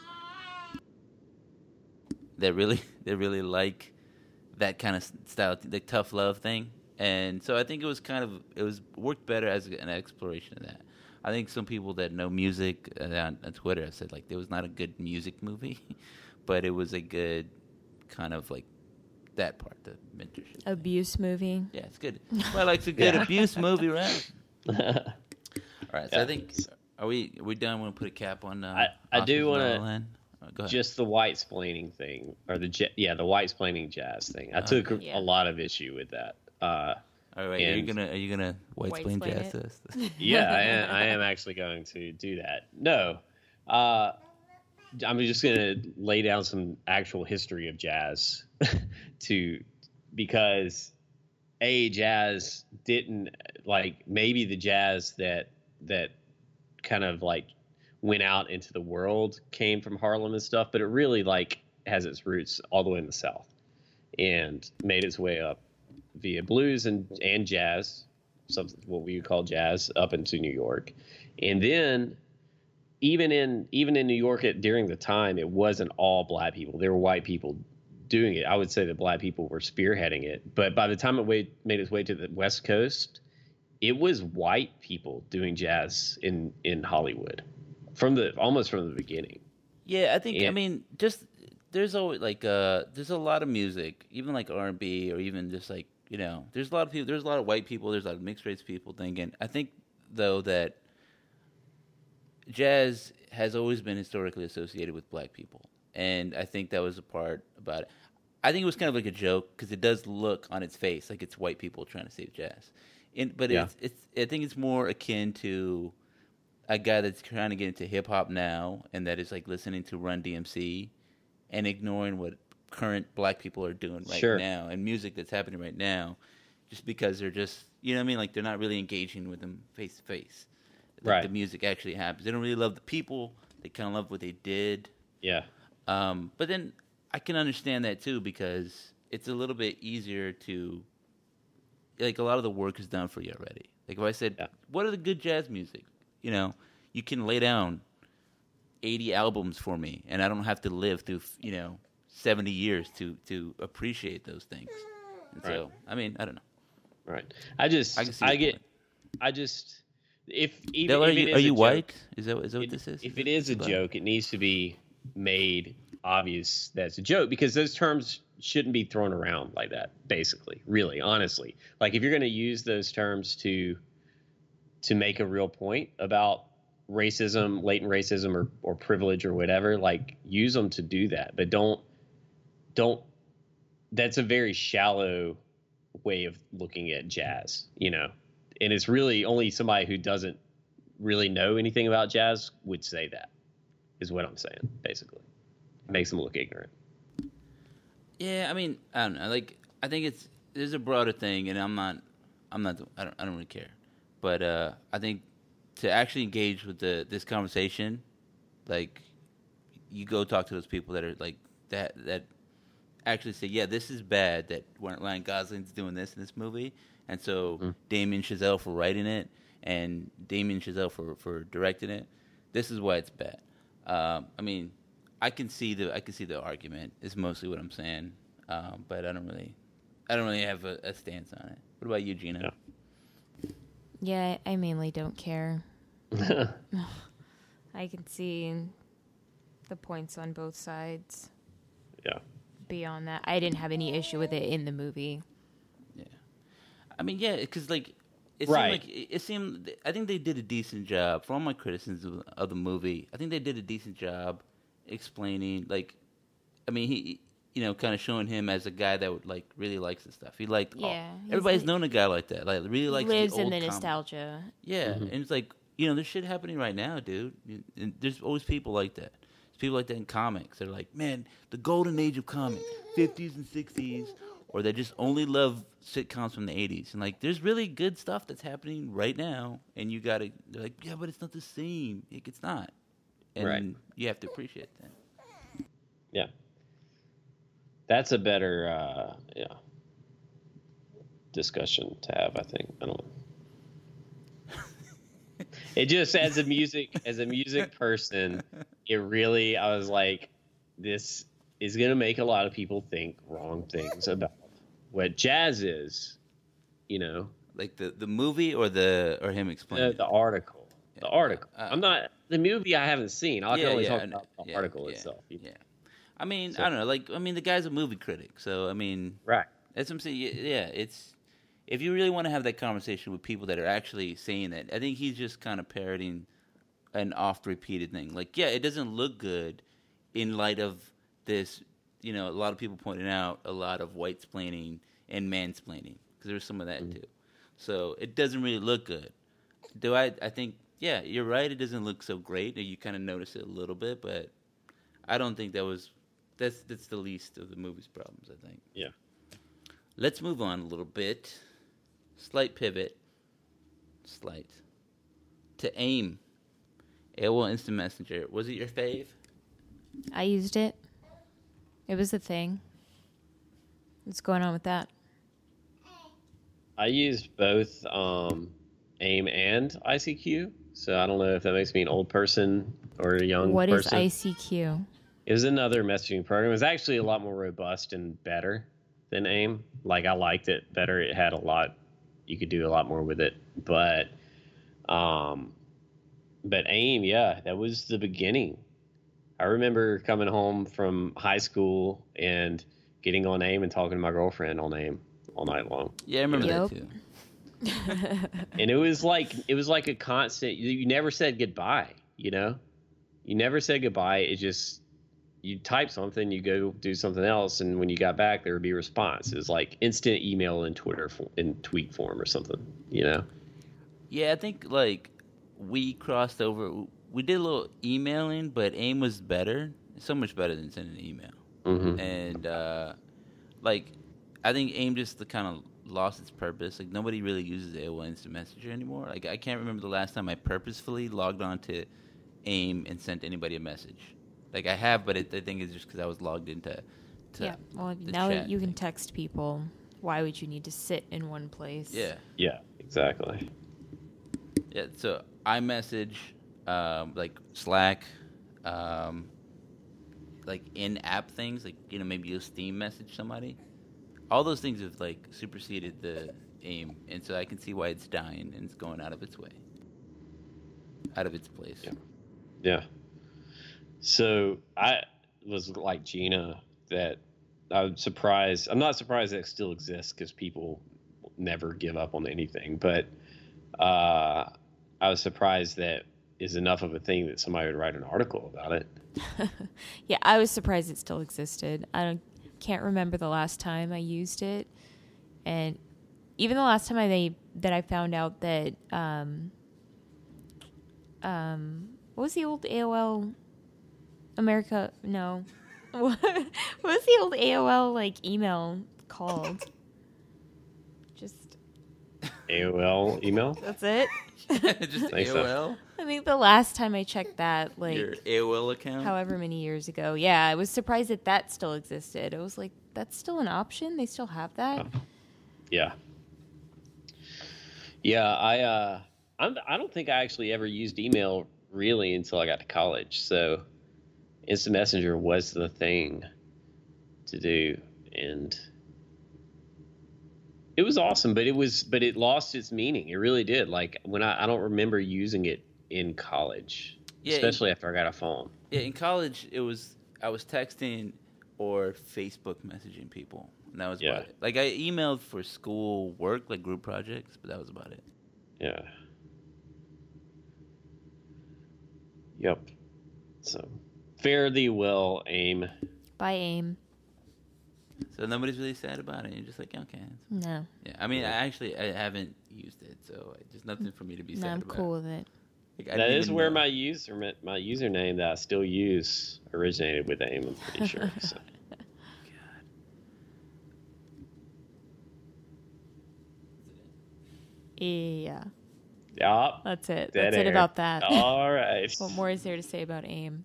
Speaker 1: that really that really like that kind of style, the tough love thing. And so I think it was kind of it was worked better as an exploration of that. I think some people that know music uh, on, on Twitter have said like it was not a good music movie, but it was a good kind of like that part, the mentorship.
Speaker 2: abuse movie.
Speaker 1: Yeah, it's good. Well, like it's a good
Speaker 4: Yeah.
Speaker 1: abuse movie, right? All right, so
Speaker 4: Yeah.
Speaker 1: I think are we are we done? Want to put a cap on? Uh,
Speaker 4: I- I do
Speaker 1: Oscars
Speaker 4: wanna-
Speaker 1: La La Land? Oh, go ahead.
Speaker 4: Just the white splaining thing, or the ja- yeah, the white splaining jazz thing. I took
Speaker 2: Yeah.
Speaker 4: a lot of issue with that. Uh,
Speaker 1: All right, are you
Speaker 4: and-
Speaker 1: gonna are you gonna white
Speaker 2: White
Speaker 1: explain
Speaker 2: explain
Speaker 1: jazz
Speaker 2: it?
Speaker 1: to us?
Speaker 4: yeah, I am, I am actually going to do that. No, uh, I'm just going to lay down some actual history of jazz to because a jazz didn't like maybe the jazz that that kind of like went out into the world came from Harlem and stuff, but it really like has its roots all the way in the South and made its way up via blues and and jazz, something what we would call jazz, up into New York. And then even in even in New York at during the time, it wasn't all black people. There were white people doing it. I would say that black people were spearheading it. But by the time it way, made its way to the West Coast, it was white people doing jazz in in Hollywood from the almost from the beginning.
Speaker 1: Yeah, I think I
Speaker 4: Yeah.
Speaker 1: mean just there's always like uh there's a lot of music, even like R and B or even just like you know there's a lot of people there's a lot of white people there's a lot of mixed race people thinking. I think though that jazz has always been historically associated with black people, and I think that was a part about it. I think it was kind of like a joke because it does look on its face like it's white people trying to save jazz, and, but
Speaker 4: Yeah.
Speaker 1: it's it's I think it's more akin to a guy that's trying to get into hip hop now and that is like listening to Run D M C and ignoring what current black people are doing right
Speaker 4: Sure.
Speaker 1: now and music that's happening right now, just because they're just you know what I mean like they're not really engaging with them face to face. Like
Speaker 4: Right.
Speaker 1: the music actually happens. They don't really love the people. They kind of love what they did.
Speaker 4: Yeah.
Speaker 1: Um, but then I can understand that too because it's a little bit easier to like a lot of the work is done for you already. Like if I said,
Speaker 4: Yeah.
Speaker 1: what are the good jazz music? You know, you can lay down eighty albums for me, and I don't have to live through you know seventy years to to appreciate those things. And so,
Speaker 4: Right.
Speaker 1: I mean, I don't know.
Speaker 4: Right. I just
Speaker 1: I can see
Speaker 4: I
Speaker 1: your
Speaker 4: get
Speaker 1: point.
Speaker 4: I just if even
Speaker 1: Dale, are
Speaker 4: if it
Speaker 1: you,
Speaker 4: is
Speaker 1: are
Speaker 4: a
Speaker 1: you
Speaker 4: joke-
Speaker 1: white? Is that, is that what
Speaker 4: it-
Speaker 1: this is?
Speaker 4: If it is a
Speaker 1: Black?
Speaker 4: joke, it needs to be made obvious that it's a joke because those terms shouldn't be thrown around like that. Basically, really, honestly, like if you're going to use those terms to to make a real point about racism, latent racism, or or privilege or whatever, like use them to do that, but don't don't. That's a very shallow way of looking at jazz, you know, and it's really only somebody who doesn't really know anything about jazz would say that, is what I'm saying, basically. It makes them look ignorant.
Speaker 1: Yeah, I mean, I don't know. Like, I think it's there's a broader thing, and I'm not, I'm not, I don't, I don't really care. But uh, I think to actually engage with the this conversation, like, you go talk to those people that are like that that actually say, yeah, this is bad that Ryan Gosling's doing this in this movie, and so
Speaker 4: Mm.
Speaker 1: Damien Chazelle for writing it and Damien Chazelle for for directing it. This is why it's bad. Um, I mean, I can see the I can see the argument. Is mostly what I'm saying, um, but I don't really, I don't really have a, a stance on it. What about you, Gina?
Speaker 4: Yeah.
Speaker 2: Yeah, I mainly don't care. I can see the points on both sides.
Speaker 4: Yeah.
Speaker 2: Beyond that, I didn't have any issue with it in the movie.
Speaker 1: Yeah, I mean, yeah, because like it
Speaker 4: Right.
Speaker 1: seemed like it, it seemed. I think they did a decent job. For all my criticisms of, of the movie, I think they did a decent job explaining. Like, I mean, he, you know, kind of showing him as a guy that would like really likes this stuff. He liked. all-
Speaker 2: Yeah, he's
Speaker 1: everybody's
Speaker 2: like-
Speaker 1: known a guy like that. Like, really likes
Speaker 2: Lives
Speaker 1: the
Speaker 2: in
Speaker 1: old
Speaker 2: the
Speaker 1: comic.
Speaker 2: nostalgia.
Speaker 1: Yeah,
Speaker 4: Mhm.
Speaker 1: and it's like, you know, there's shit happening right now, dude. And there's always people like that. There's people like that in comics. They're like, man, the golden age of comics, fifties and sixties, or they just only love sitcoms from the eighties. And like, there's really good stuff that's happening right now, and you gotta, they're like, yeah, but it's not the same. Like, it's not. And
Speaker 4: Right.
Speaker 1: you have to appreciate that.
Speaker 4: Yeah. That's a better uh, yeah discussion to have, I think. I don't know. It just as a music as a music person, it really I was like, this is gonna make a lot of people think wrong things about what jazz is, you know.
Speaker 1: Like the, the movie or the or him explaining
Speaker 4: The,
Speaker 1: it?
Speaker 4: the article. The
Speaker 1: Yeah.
Speaker 4: article.
Speaker 1: Uh,
Speaker 4: I'm not the movie I haven't seen. I can only talk
Speaker 1: I know.
Speaker 4: about the
Speaker 1: Yeah,
Speaker 4: article
Speaker 1: yeah,
Speaker 4: itself.
Speaker 1: Yeah. I mean,
Speaker 4: So-
Speaker 1: I don't know. Like, I mean, the guy's a movie critic, so I mean,
Speaker 4: Right.
Speaker 1: that's what I'm saying. Y- Yeah, it's if you really want to have that conversation with people that are actually saying that, I think he's just kind of parroting an oft-repeated thing. Like, yeah, it doesn't look good in light of this. You know, a lot of people pointing out a lot of white-splaining and mansplaining because there's some of that
Speaker 4: Mhm.
Speaker 1: too. So it doesn't really look good. Do I? I think, yeah, you're right. It doesn't look so great. You kind of notice it a little bit, but I don't think that was. That's that's the least of the movie's problems, I think.
Speaker 4: Yeah.
Speaker 1: Let's move on a little bit. Slight pivot. Slight. To AIM. A O L Instant Messenger. Was it your fave?
Speaker 2: I used it. It was a thing. What's going on with that?
Speaker 4: I used both um, AIM and I C Q, so I don't know if that makes me an old person or a young
Speaker 2: What is
Speaker 4: person.
Speaker 2: I C Q?
Speaker 4: It was another messaging program. It was actually a lot more robust and better than AIM. Like, I liked it better. It had a lot. You could do a lot more with it. But, um, but AIM, yeah, that was the beginning. I remember coming home from high school and getting on AIM and talking to my girlfriend on AIM all night long.
Speaker 1: Yeah, I remember
Speaker 2: Yep.
Speaker 1: that too.
Speaker 4: And it was like it was like a constant. You, you never said goodbye. You know, you never said goodbye. It just you type something, you go do something else, and when you got back, there would be a response. It was like instant email in Twitter fo- in tweet form or something. You know.
Speaker 1: Yeah, I think like we crossed over. We did a little emailing, but AIM was better. So much better than sending an email.
Speaker 4: Mm-hmm.
Speaker 1: And uh, like, I think AIM just the kind of lost its purpose. Like, nobody really uses A O L Instant Messenger anymore. Like, I can't remember the last time I purposefully logged on to AIM and sent anybody a message. Like, I have, but it, I think it's just because I was logged into. To
Speaker 2: Yeah. Well,
Speaker 1: the
Speaker 2: now that
Speaker 1: chat
Speaker 2: you can
Speaker 1: thing.
Speaker 2: text people, why would you need to sit in one place?
Speaker 1: Yeah,
Speaker 4: Yeah. Exactly.
Speaker 1: yeah. So iMessage, um, like Slack, um, like in-app things, like, you know, maybe you'll Steam message somebody. All those things have like superseded the AIM, and so I can see why it's dying and it's going out of its way, out of its place.
Speaker 4: Yeah. Yeah. So I was like Gina that I'm surprised. I'm not surprised that it still exists because people never give up on anything. But uh, I was surprised that is enough of a thing that somebody would write an article about it.
Speaker 2: Yeah, I was surprised it still existed. I don't, can't remember the last time I used it, and even the last time I they, that I found out that um, um, what was the old A O L America? No, what was the old A O L like email called? Just
Speaker 4: A O L email.
Speaker 2: that's it.
Speaker 1: Just
Speaker 4: Thanks,
Speaker 1: A O L,
Speaker 2: I think the last time I checked that, like
Speaker 1: your A O L account.
Speaker 2: however many years ago. Yeah, I was surprised that that still existed. It was like, that's still an option? They still have that?
Speaker 4: Yeah. Yeah, I uh I'm I don't think I actually ever used email really until I got to college. So Instant Messenger was the thing to do, and it was awesome. But it was, but it lost its meaning. It really did. Like when I, I don't remember using it in college,
Speaker 1: Yeah,
Speaker 4: especially after I got a phone.
Speaker 1: Yeah, in college, it was I was texting or Facebook messaging people, and that was
Speaker 4: Yeah.
Speaker 1: about it. Like I emailed for school work, like group projects, but that was about it.
Speaker 4: Yeah. Yep. So, fare thee well, AIM.
Speaker 2: By AIM.
Speaker 1: So nobody's really sad about it. You're just like, okay.
Speaker 2: No.
Speaker 1: Yeah, I mean, I actually I haven't used it, so there's nothing for me to be
Speaker 2: No,
Speaker 1: sad
Speaker 2: I'm
Speaker 1: about.
Speaker 2: cool with it.
Speaker 1: Like, I
Speaker 4: That
Speaker 1: didn't
Speaker 4: is
Speaker 1: even
Speaker 4: where
Speaker 1: know.
Speaker 4: my user my username that I still use originated with AIM. I'm pretty sure. So.
Speaker 2: Yeah.
Speaker 4: Yep.
Speaker 2: That's it.
Speaker 4: Dead
Speaker 2: That's it
Speaker 4: air.
Speaker 2: about that.
Speaker 4: All right.
Speaker 2: What more is there to say about AIM?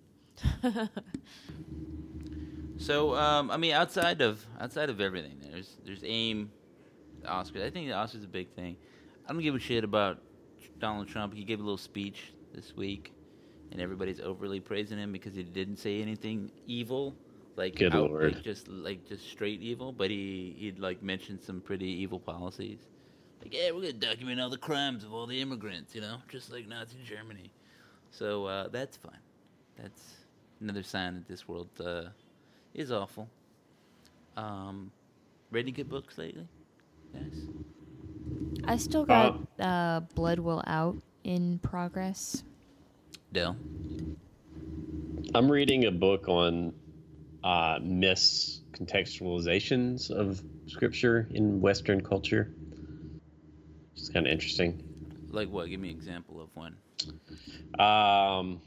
Speaker 1: So, um, I mean, outside of outside of everything, there's there's AIM, the Oscars. I think the Oscars is a big thing. I don't give a shit about Donald Trump. He gave a little speech this week, and everybody's overly praising him because he didn't say anything evil, like
Speaker 4: Good
Speaker 1: out-
Speaker 4: Lord.
Speaker 1: like just like just straight evil. But he he'd like mentioned some pretty evil policies, like yeah, we're gonna document all the crimes of all the immigrants, you know, just like Nazi Germany. So uh, that's fine. That's another sign that this world uh, is awful. Um, read any good books lately? Yes.
Speaker 2: I still got uh, Blood Will Out in progress.
Speaker 1: Dell.
Speaker 4: I'm reading a book on uh, miscontextualizations of scripture in Western culture. It's kind of interesting.
Speaker 1: Like what? Give me an example of one.
Speaker 4: Um,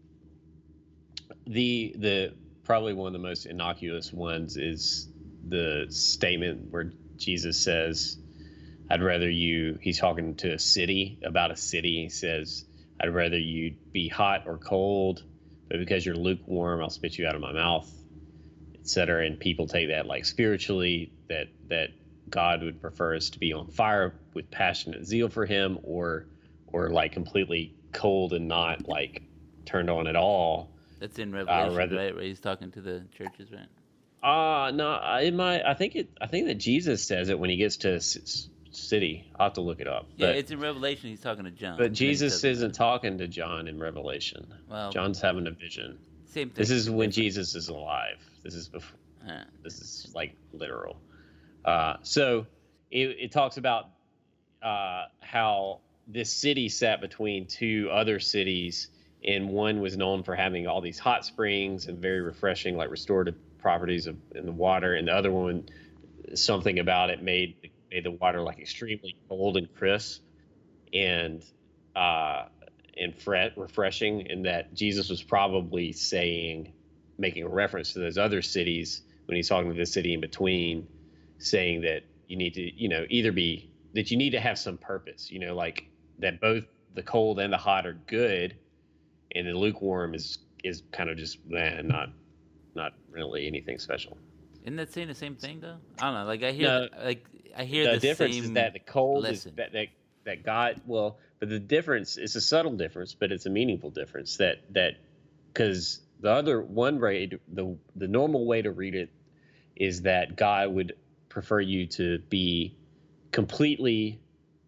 Speaker 4: the the probably one of the most innocuous ones is the statement where Jesus says, "I'd rather you." He's talking to a city about a city. He says, "I'd rather you be hot or cold, but because you're lukewarm, I'll spit you out of my mouth," et cetera. And people take that like spiritually, that that God would prefer us to be on fire with passionate zeal for Him, or or like completely cold and not like turned on at all.
Speaker 1: That's in Revelation,
Speaker 4: rather-
Speaker 1: right? Where he's talking to the churches, right?
Speaker 4: Uh no, I- it might. I think it. I think that Jesus says it when he gets to s- s- city. I'll have to look it up.
Speaker 1: Yeah,
Speaker 4: But,
Speaker 1: it's in Revelation. He's talking to John.
Speaker 4: but
Speaker 1: and then he
Speaker 4: Jesus
Speaker 1: says
Speaker 4: isn't talking to John in Revelation.
Speaker 1: Well,
Speaker 4: John's having a vision.
Speaker 1: Same thing.
Speaker 4: This is when
Speaker 1: Different.
Speaker 4: Jesus is alive. This is before.
Speaker 1: Huh.
Speaker 4: This is like literal. Uh, so it, it talks about uh, how this city sat between two other cities, and one was known for having all these hot springs and very refreshing, like restorative properties of, in the water, and the other one, something about it made made the water like extremely cold and crisp, and uh, and fret refreshing, and that Jesus was probably saying, making a reference to those other cities when he's talking to this city in between, saying that you need to, you know, either be that you need to have some purpose, you know, like that both the cold and the hot are good, and the lukewarm is is kind of just eh, not not really anything special.
Speaker 1: Isn't that saying the same thing though? I don't know. Like I hear,
Speaker 4: No.
Speaker 1: like I hear
Speaker 4: The
Speaker 1: the,
Speaker 4: difference
Speaker 1: same
Speaker 4: is that the cold
Speaker 1: lesson.
Speaker 4: is that, that that God well, but the difference is a subtle difference, but it's a meaningful difference. That that because the other one way, to- the the normal way to read it is that God would prefer you to be completely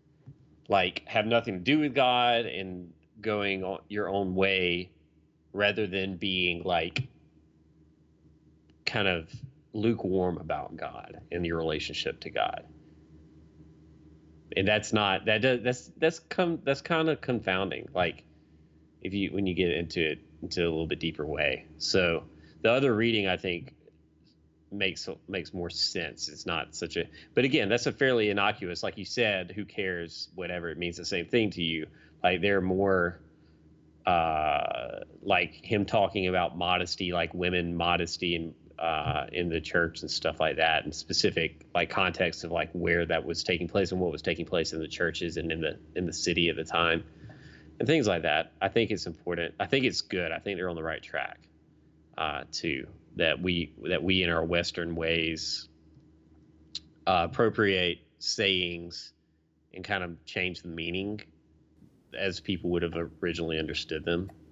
Speaker 4: like have nothing to do with God and going on your own way, rather than being like kind of lukewarm about God and your relationship to God. And that's not that does that's that's come that's kind of confounding, like if you when you get into it into a little bit deeper way. So the other reading I think makes makes more sense. It's not such a but again, that's a fairly innocuous, like you said, who cares, whatever, it means the same thing to you. Like they're more uh like him talking about modesty, like women modesty and uh in the church and stuff like that, and specific like context of like where that was taking place and what was taking place in the churches and in the in the city at the time and things like that. I think it's important. I think it's good. I think they're on the right track uh too, that we that we in our Western ways uh appropriate sayings and kind of change the meaning as people would have originally understood them.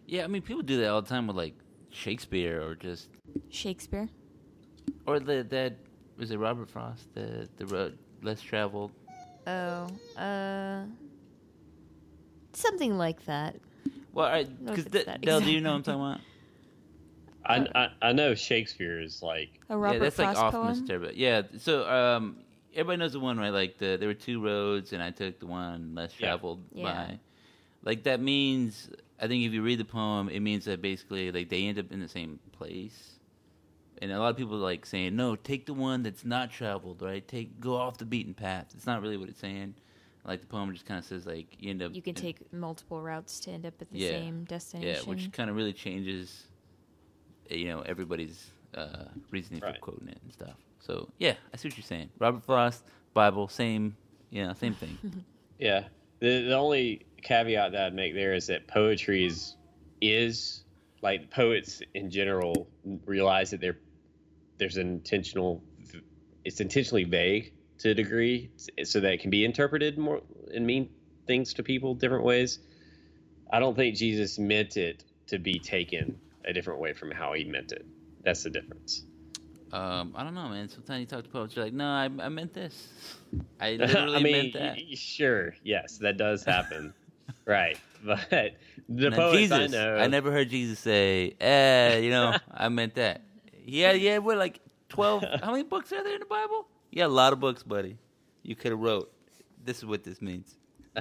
Speaker 1: Yeah, I mean, people do that all the time with like Shakespeare or just
Speaker 2: Shakespeare.
Speaker 1: or the that was it Robert Frost the the road less traveled.
Speaker 2: Oh, uh, something like that.
Speaker 1: Well, all right,
Speaker 2: know if
Speaker 1: because
Speaker 2: it's that
Speaker 1: Del, do you
Speaker 2: exact.
Speaker 1: know what I'm talking about?
Speaker 4: I, I I know Shakespeare is like
Speaker 2: A Robert
Speaker 1: yeah, that's
Speaker 2: Frost
Speaker 1: like off
Speaker 2: poem.
Speaker 1: Mister But yeah, so um, everybody knows the one, right? Like the there were two roads, and I took the one less
Speaker 4: Yeah.
Speaker 1: traveled
Speaker 2: Yeah.
Speaker 1: by. Like that means, I think if you read the poem, it means that basically like they end up in the same place. And a lot of people are like saying, no, take the one that's not traveled, right? Take go off the beaten path. It's not really what it's saying. Like the poem just kind of says like you end up.
Speaker 2: You can
Speaker 1: in-
Speaker 2: take multiple routes to end up at the
Speaker 1: Yeah.
Speaker 2: same
Speaker 1: yeah,
Speaker 2: destination.
Speaker 1: which kind of really changes, uh, you know, everybody's uh, reasoning
Speaker 4: Right.
Speaker 1: for quoting it and stuff. So yeah, I see what you're saying. Robert Frost, Bible, same, you know, same thing.
Speaker 4: yeah. The the only caveat that I'd make there is that poetry is is like poets in general realize that they're there's an intentional it's intentionally vague to a degree so that it can be interpreted more and mean things to people different ways. I don't think Jesus meant it to be taken a different way from how he meant it. That's the difference.
Speaker 1: Um, I don't know, man. Sometimes you talk to poets, you're like, no, I, I meant this. I literally
Speaker 4: I mean,
Speaker 1: meant that.
Speaker 4: y- y- sure, yes, that does happen. Right. But the
Speaker 1: Now,
Speaker 4: poets
Speaker 1: Jesus,
Speaker 4: I know
Speaker 1: never heard Jesus say, eh, you know, I meant that. Yeah, yeah, we're like twelve. How many books are there in the Bible? Yeah, a lot of books, buddy. You could have wrote, this is what this means.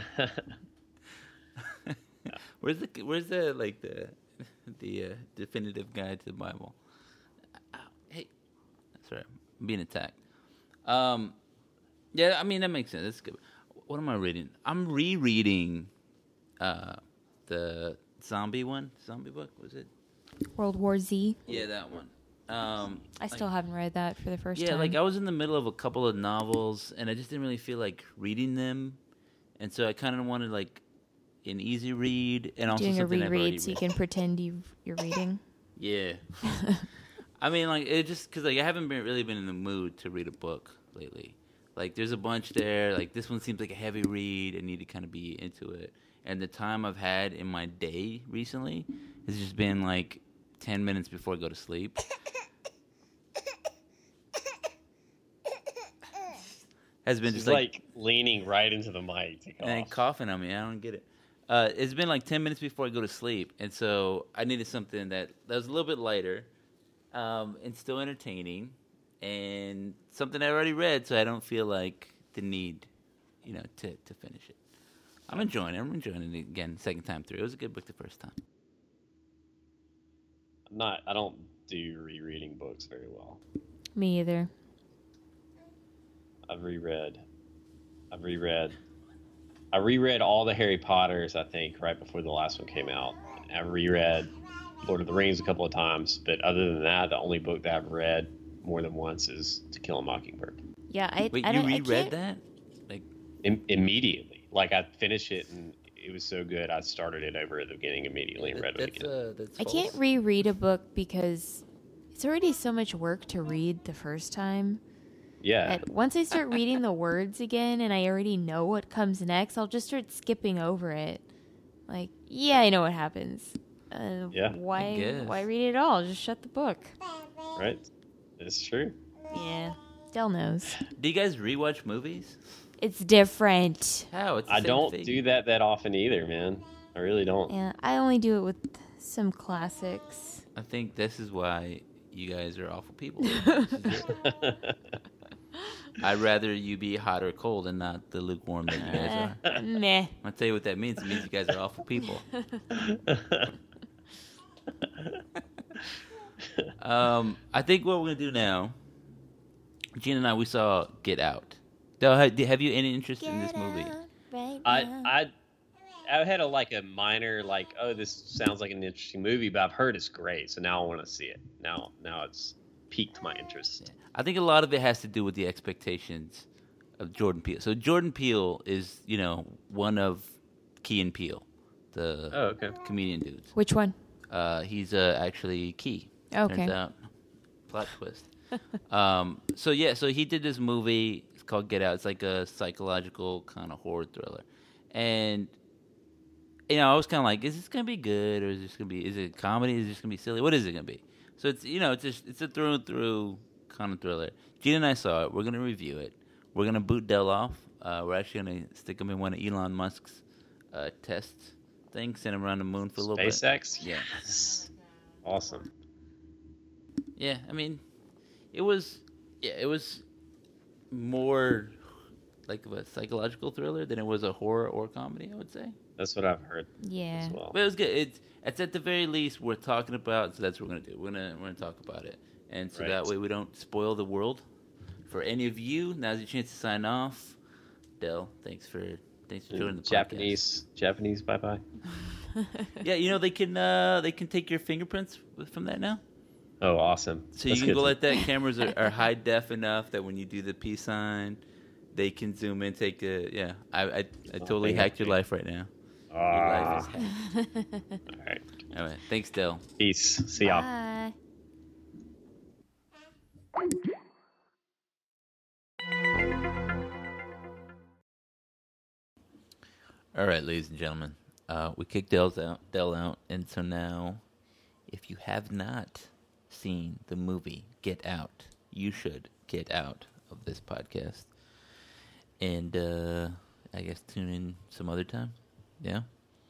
Speaker 1: Where's the where's the like the the uh, definitive guide to the Bible? Ow, hey, that's right. I'm being attacked. Um, yeah, I mean that makes sense. That's good. What am I reading? I'm rereading uh, the zombie one. Zombie book was it?
Speaker 2: World War Z.
Speaker 1: Yeah, that one. Um,
Speaker 2: I still
Speaker 1: like,
Speaker 2: haven't read that for the first
Speaker 1: yeah,
Speaker 2: time.
Speaker 1: like I was in the middle of a couple of novels, and I just didn't really feel like reading them, and so I kind of wanted like an easy read and also
Speaker 2: doing a
Speaker 1: something I've already
Speaker 2: reread so you
Speaker 1: read.
Speaker 2: can pretend you you're reading.
Speaker 1: Yeah. I mean, like it just because like I haven't been really been in the mood to read a book lately. Like there's a bunch there. Like this one seems like a heavy read. I need to kind of be into it. And the time I've had in my day recently has just been like ten minutes before I go to sleep. Has been
Speaker 4: She's
Speaker 1: just
Speaker 4: like,
Speaker 1: like,
Speaker 4: leaning right into the mic to
Speaker 1: and
Speaker 4: cough.
Speaker 1: coughing on me. I don't get it. Uh, it's been like ten minutes before I go to sleep, and so I needed something that, that was a little bit lighter, um, and still entertaining, and something I already read, so I don't feel like the need, you know, to, to finish it. I'm enjoying it. I'm enjoying it again, second time through. It was a good book the first time.
Speaker 4: I'm not. I don't do rereading books very well.
Speaker 2: Me either.
Speaker 4: I've reread. I've reread. I reread all the Harry Potters, I think, right before the last one came out. I reread Lord of the Rings a couple of times, but other than that, the only book that I've read more than once is To Kill a Mockingbird.
Speaker 2: Yeah, I.
Speaker 1: Wait,
Speaker 2: I
Speaker 1: you
Speaker 2: don't, I
Speaker 1: reread
Speaker 2: can't-
Speaker 1: that? Like,
Speaker 4: Im- immediately, like I finished it and it was so good, I started it over at the beginning immediately and read it
Speaker 1: that's,
Speaker 4: again.
Speaker 1: uh, that's
Speaker 2: I
Speaker 1: false.
Speaker 2: can't reread a book because it's already so much work to read the first time.
Speaker 4: Yeah,
Speaker 2: That once I start reading the words again and I already know what comes next, I'll just start skipping over it. Like, yeah, I know what happens. Uh,
Speaker 4: Yeah.
Speaker 2: Why?
Speaker 1: guess.
Speaker 2: Why read it all? Just shut the book.
Speaker 4: right. It's true.
Speaker 2: Yeah, Del knows.
Speaker 1: Do you guys rewatch movies?
Speaker 2: It's different.
Speaker 1: How? It's the
Speaker 4: I
Speaker 1: same
Speaker 4: don't
Speaker 1: thing.
Speaker 4: do that that often either, man. I really don't.
Speaker 2: Yeah, I only do it with some classics.
Speaker 1: I think this is why you guys are awful people. This is it. I'd rather you be hot or cold and not the lukewarm that you guys are.
Speaker 2: Uh, meh.
Speaker 1: I'll tell you what that means. It means you guys are awful people. Um, I think what we're gonna do now, Gina and I, we saw Get Out. Del, ha- have you any interest in this movie?
Speaker 2: Right
Speaker 4: I
Speaker 2: now.
Speaker 4: I I had a like a minor like, oh, this sounds like an interesting movie, but I've heard it's great, so now I want to see it. Now now it's piqued my interest.
Speaker 1: I think a lot of it has to do with the expectations of Jordan Peele. So Jordan Peele is, you know, one of Key and Peele, the
Speaker 4: Oh, okay.
Speaker 1: comedian dudes.
Speaker 2: Which one?
Speaker 1: Uh, he's uh, actually Key.
Speaker 2: Okay.
Speaker 1: Turns out, plot twist. um, so yeah, so he did this movie. It's called Get Out. It's like a psychological kind of horror thriller, and you know, I was kind of like, is this gonna be good or is this gonna be? Is it comedy? Is this gonna be silly? What is it gonna be? So it's you know, it's just it's a through and through kind of thriller. Gina and I saw it. We're gonna review it. We're gonna boot Dell off. Uh, we're actually gonna stick him in one of Elon Musk's uh, test things, send him around the moon for a little bit.
Speaker 4: SpaceX?
Speaker 1: Yeah.
Speaker 4: Yes. Awesome.
Speaker 1: Yeah, I mean, it was yeah, it was more like of a psychological thriller than it was a horror or comedy, I would say.
Speaker 4: That's what I've heard
Speaker 2: Yeah.
Speaker 4: as well.
Speaker 1: But it was good. It's it's at the very least worth talking about, so that's what we're gonna do. We're gonna we're gonna talk about it, and so
Speaker 4: Right.
Speaker 1: that way we don't spoil the world for any of you. Now's your chance to sign off. Dell, thanks for thanks for joining the
Speaker 4: Japanese, Japanese, bye bye.
Speaker 1: podcast. Yeah, you know they can uh, they can take your fingerprints from that now.
Speaker 4: Oh, awesome.
Speaker 1: So
Speaker 4: That's
Speaker 1: you can go
Speaker 4: good
Speaker 1: let that cameras are, are high def enough that when you do the peace sign, they can zoom in, take a yeah. I I, I totally
Speaker 4: they
Speaker 1: hacked
Speaker 4: have
Speaker 1: your
Speaker 4: to.
Speaker 1: life right now.
Speaker 4: to-
Speaker 1: Your
Speaker 4: Ah,
Speaker 1: life is hacked.
Speaker 4: all right.
Speaker 1: All right, thanks, Dell.
Speaker 4: Peace. See y'all.
Speaker 2: Bye.
Speaker 1: All right, ladies and gentlemen, uh, we kicked Dell's out, Dell out, and so now, if you have not seen the movie Get Out, you should get out of this podcast, and uh, I guess tune in some other time. Yeah.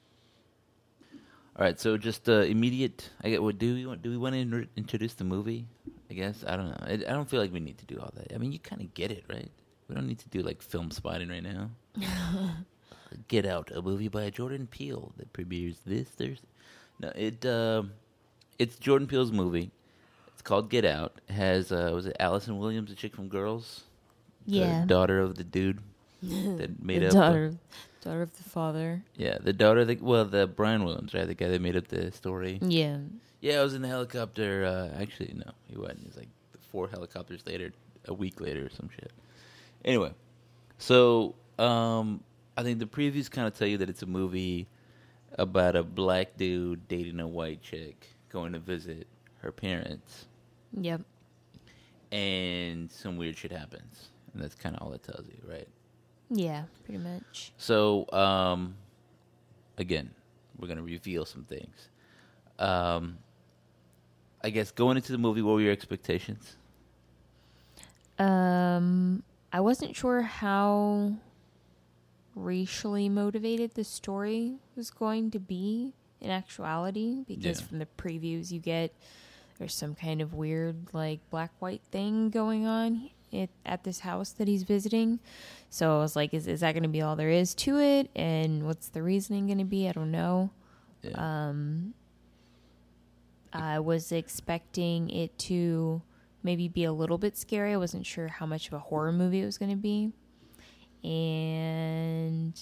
Speaker 1: All right, so just uh, immediate. I get. What do we want? Do we want to in- introduce the movie? I guess I don't know. I, I don't feel like we need to do all that. I mean, you kind of get it, right? We don't need to do like film spotting right now. Get Out, a movie by Jordan Peele that premieres this Thursday. No, it uh, it's Jordan Peele's movie. It's called Get Out. It has uh, was it Allison Williams, the chick from Girls?
Speaker 2: Yeah.
Speaker 1: The daughter of the dude that made
Speaker 2: the
Speaker 1: up.
Speaker 2: daughter, daughter of the father.
Speaker 1: Yeah, the daughter. Of the, well, the Brian Williams, right? The guy that made up the story.
Speaker 2: Yeah.
Speaker 1: Yeah, I was in the helicopter. Uh, actually, no, he wasn't. He was like four helicopters later, a week later, or some shit. Anyway, so um, I think the previews kind of tell you that it's a movie about a black dude dating a white chick, going to visit her parents,
Speaker 2: Yep.
Speaker 1: and some weird shit happens, and that's kind of all it tells you, right?
Speaker 2: Yeah, pretty much.
Speaker 1: So, um, again, we're gonna reveal some things. Um, I guess going into the movie, what were your expectations?
Speaker 2: Um, I wasn't sure how racially motivated the story was going to be in actuality, because
Speaker 1: Yeah.
Speaker 2: from the previews you get, there's some kind of weird, like, black-white thing going on it, at this house that he's visiting. So I was like, is, is that going to be all there is to it? And what's the reasoning going to be? I don't know.
Speaker 1: Yeah.
Speaker 2: Um, I was expecting it to maybe be a little bit scary. I wasn't sure how much of a horror movie it was going to be. And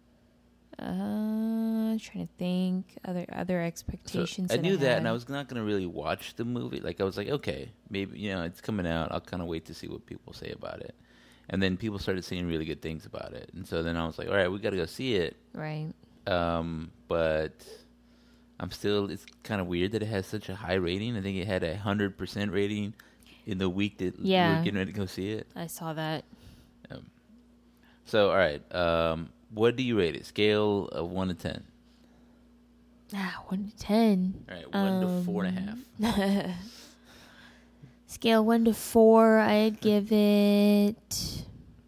Speaker 2: uh, trying to think other other
Speaker 1: So
Speaker 2: expectations.
Speaker 1: I
Speaker 2: that
Speaker 1: knew that,
Speaker 2: had.
Speaker 1: and I was not going to really watch the movie. Like, I was like, okay, maybe, you know, it's coming out. I'll kind of wait to see what people say about it. And then people started saying really good things about it. And so then I was like, all right, we got to go see it.
Speaker 2: Right.
Speaker 1: Um, but I'm still, it's kind of weird that it has such a high rating. I think it had a one hundred percent rating in the week that we
Speaker 2: Yeah.
Speaker 1: were getting ready to go see it.
Speaker 2: I saw that.
Speaker 1: Um, so, all right, um, what do you rate it? Scale of one to ten.
Speaker 2: Ah, one to ten.
Speaker 1: All right, one to four and a half.
Speaker 2: half. Scale one to four, I'd give it.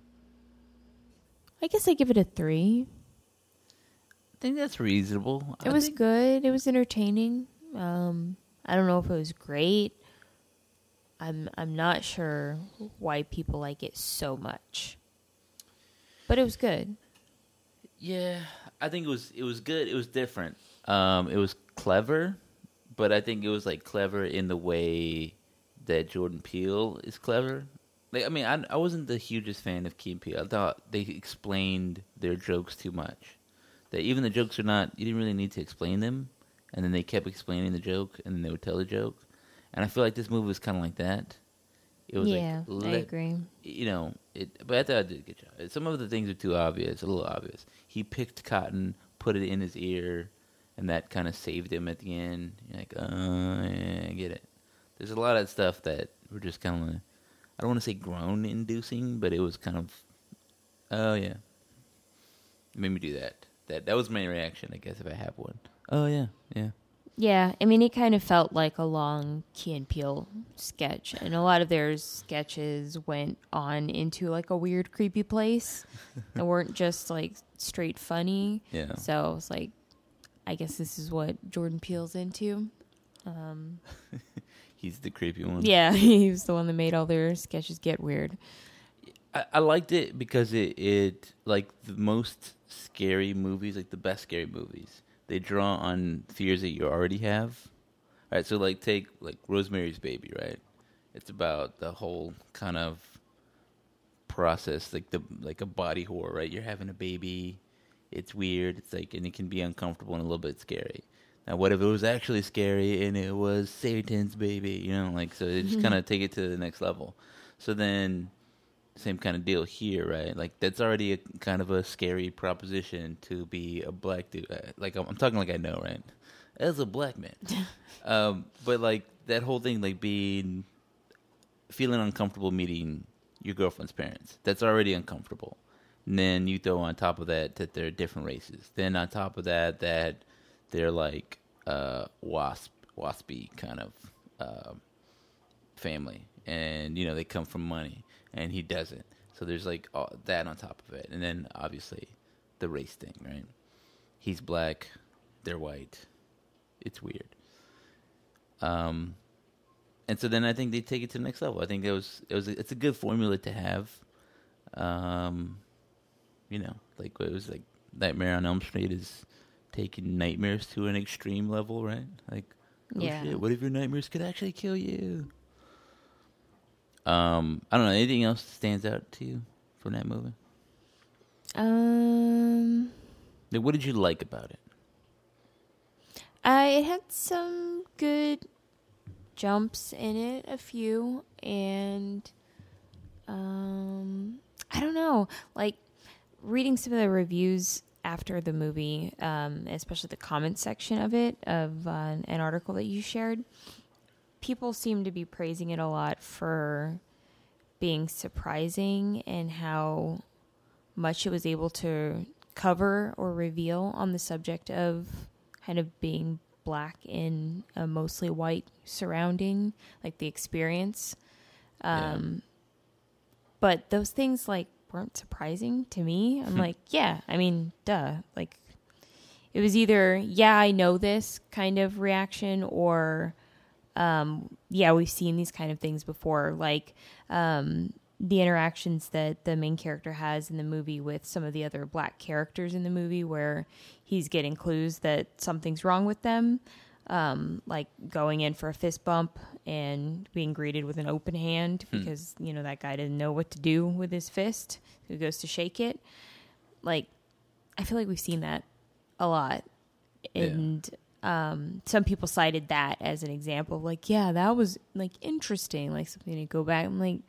Speaker 2: I guess I give it a three.
Speaker 1: I think that's reasonable.
Speaker 2: It
Speaker 1: I
Speaker 2: was
Speaker 1: think-
Speaker 2: good. It was entertaining. Um, I don't know if it was great. I'm I'm not sure why people like it so much, but it was good.
Speaker 1: Yeah, I think it was it was good. It was different. Um, it was clever, but I think it was like clever in the way that Jordan Peele is clever. Like, I mean, I I wasn't the hugest fan of Key and Peele. I thought they explained their jokes too much. That even the jokes are not. You didn't really need to explain them, and then they kept explaining the joke, and then they would tell the joke. And I feel like this movie was kind of like that. It was
Speaker 2: Yeah,
Speaker 1: like
Speaker 2: I
Speaker 1: let-
Speaker 2: agree.
Speaker 1: you know, it, but I thought I did a good job. Some of the things are too obvious, a little obvious. He picked cotton, put it in his ear, and that kind of saved him at the end. You're like, uh, yeah, I get it. There's a lot of stuff that were just kind of, I don't want to say groan-inducing, but it was kind of, oh, yeah. It made me do that. that that was my reaction, I guess, if I have one. Oh yeah, yeah.
Speaker 2: Yeah, I mean, it kind of felt like a long Key and Peele sketch, and a lot of their sketches went on into like a weird, creepy place. They weren't just like straight funny.
Speaker 1: Yeah.
Speaker 2: So it's like, I guess this is what Jordan Peele's into. Um,
Speaker 1: He's the creepy one.
Speaker 2: yeah, he was the one that made all their sketches get weird.
Speaker 1: I, I liked it because it, it like the most scary movies, like the best scary movies, they draw on fears that you already have. All right, so like take like Rosemary's Baby, right? It's about the whole kind of process, like the like a body horror, right? You're having a baby, it's weird, it's like, and it can be uncomfortable and a little bit scary. Now, what if it was actually scary and it was Satan's baby? You know, like, so they just kind of take it to the next level. So then, same kind of deal here, right? Like, that's already a kind of a scary proposition to be a black dude. Uh, Like, I'm, I'm talking like I know, right? As a black man. um, but, like, that whole thing, like, being, feeling uncomfortable meeting your girlfriend's parents, that's already uncomfortable. And then you throw on top of that that they're different races. Then on top of that, that they're like uh, wasp, waspy kind of uh, family. And, you know, they come from money. And he doesn't. So there's like all that on top of it. And then obviously the race thing, right? He's black, they're white. It's weird. Um, and so then I think they take it to the next level. I think it was it was it's a good formula to have. Um, you know, like it was like Nightmare on Elm Street is taking nightmares to an extreme level, right? Like, oh
Speaker 2: Yeah.
Speaker 1: shit, what if your nightmares could actually kill you? Um, I don't know. Anything else that stands out to you from that movie?
Speaker 2: Um,
Speaker 1: Like, what did you like about it?
Speaker 2: I it had some good jumps in it, a few, and um, I don't know. Like reading some of the reviews after the movie, um, especially the comment section of it, of uh, an article that you shared. People seem to be praising it a lot for being surprising and how much it was able to cover or reveal on the subject of kind of being black in a mostly white surrounding, like the experience. Um,
Speaker 1: Yeah.
Speaker 2: But those things like weren't surprising to me. I'm like, yeah, I mean, duh. Like it was either, yeah, I know this kind of reaction or, um, yeah, we've seen these kind of things before. Like, um, the interactions that the main character has in the movie with some of the other black characters in the movie where he's getting clues that something's wrong with them. Um, like going in for a fist bump and being greeted with an open hand
Speaker 1: Hmm.
Speaker 2: because, you know, that guy didn't know what to do with his fist. Who goes to shake it. Like, I feel like we've seen that a lot. And um, some people cited that as an example of like, yeah, that was like interesting, like something to go back. I'm like,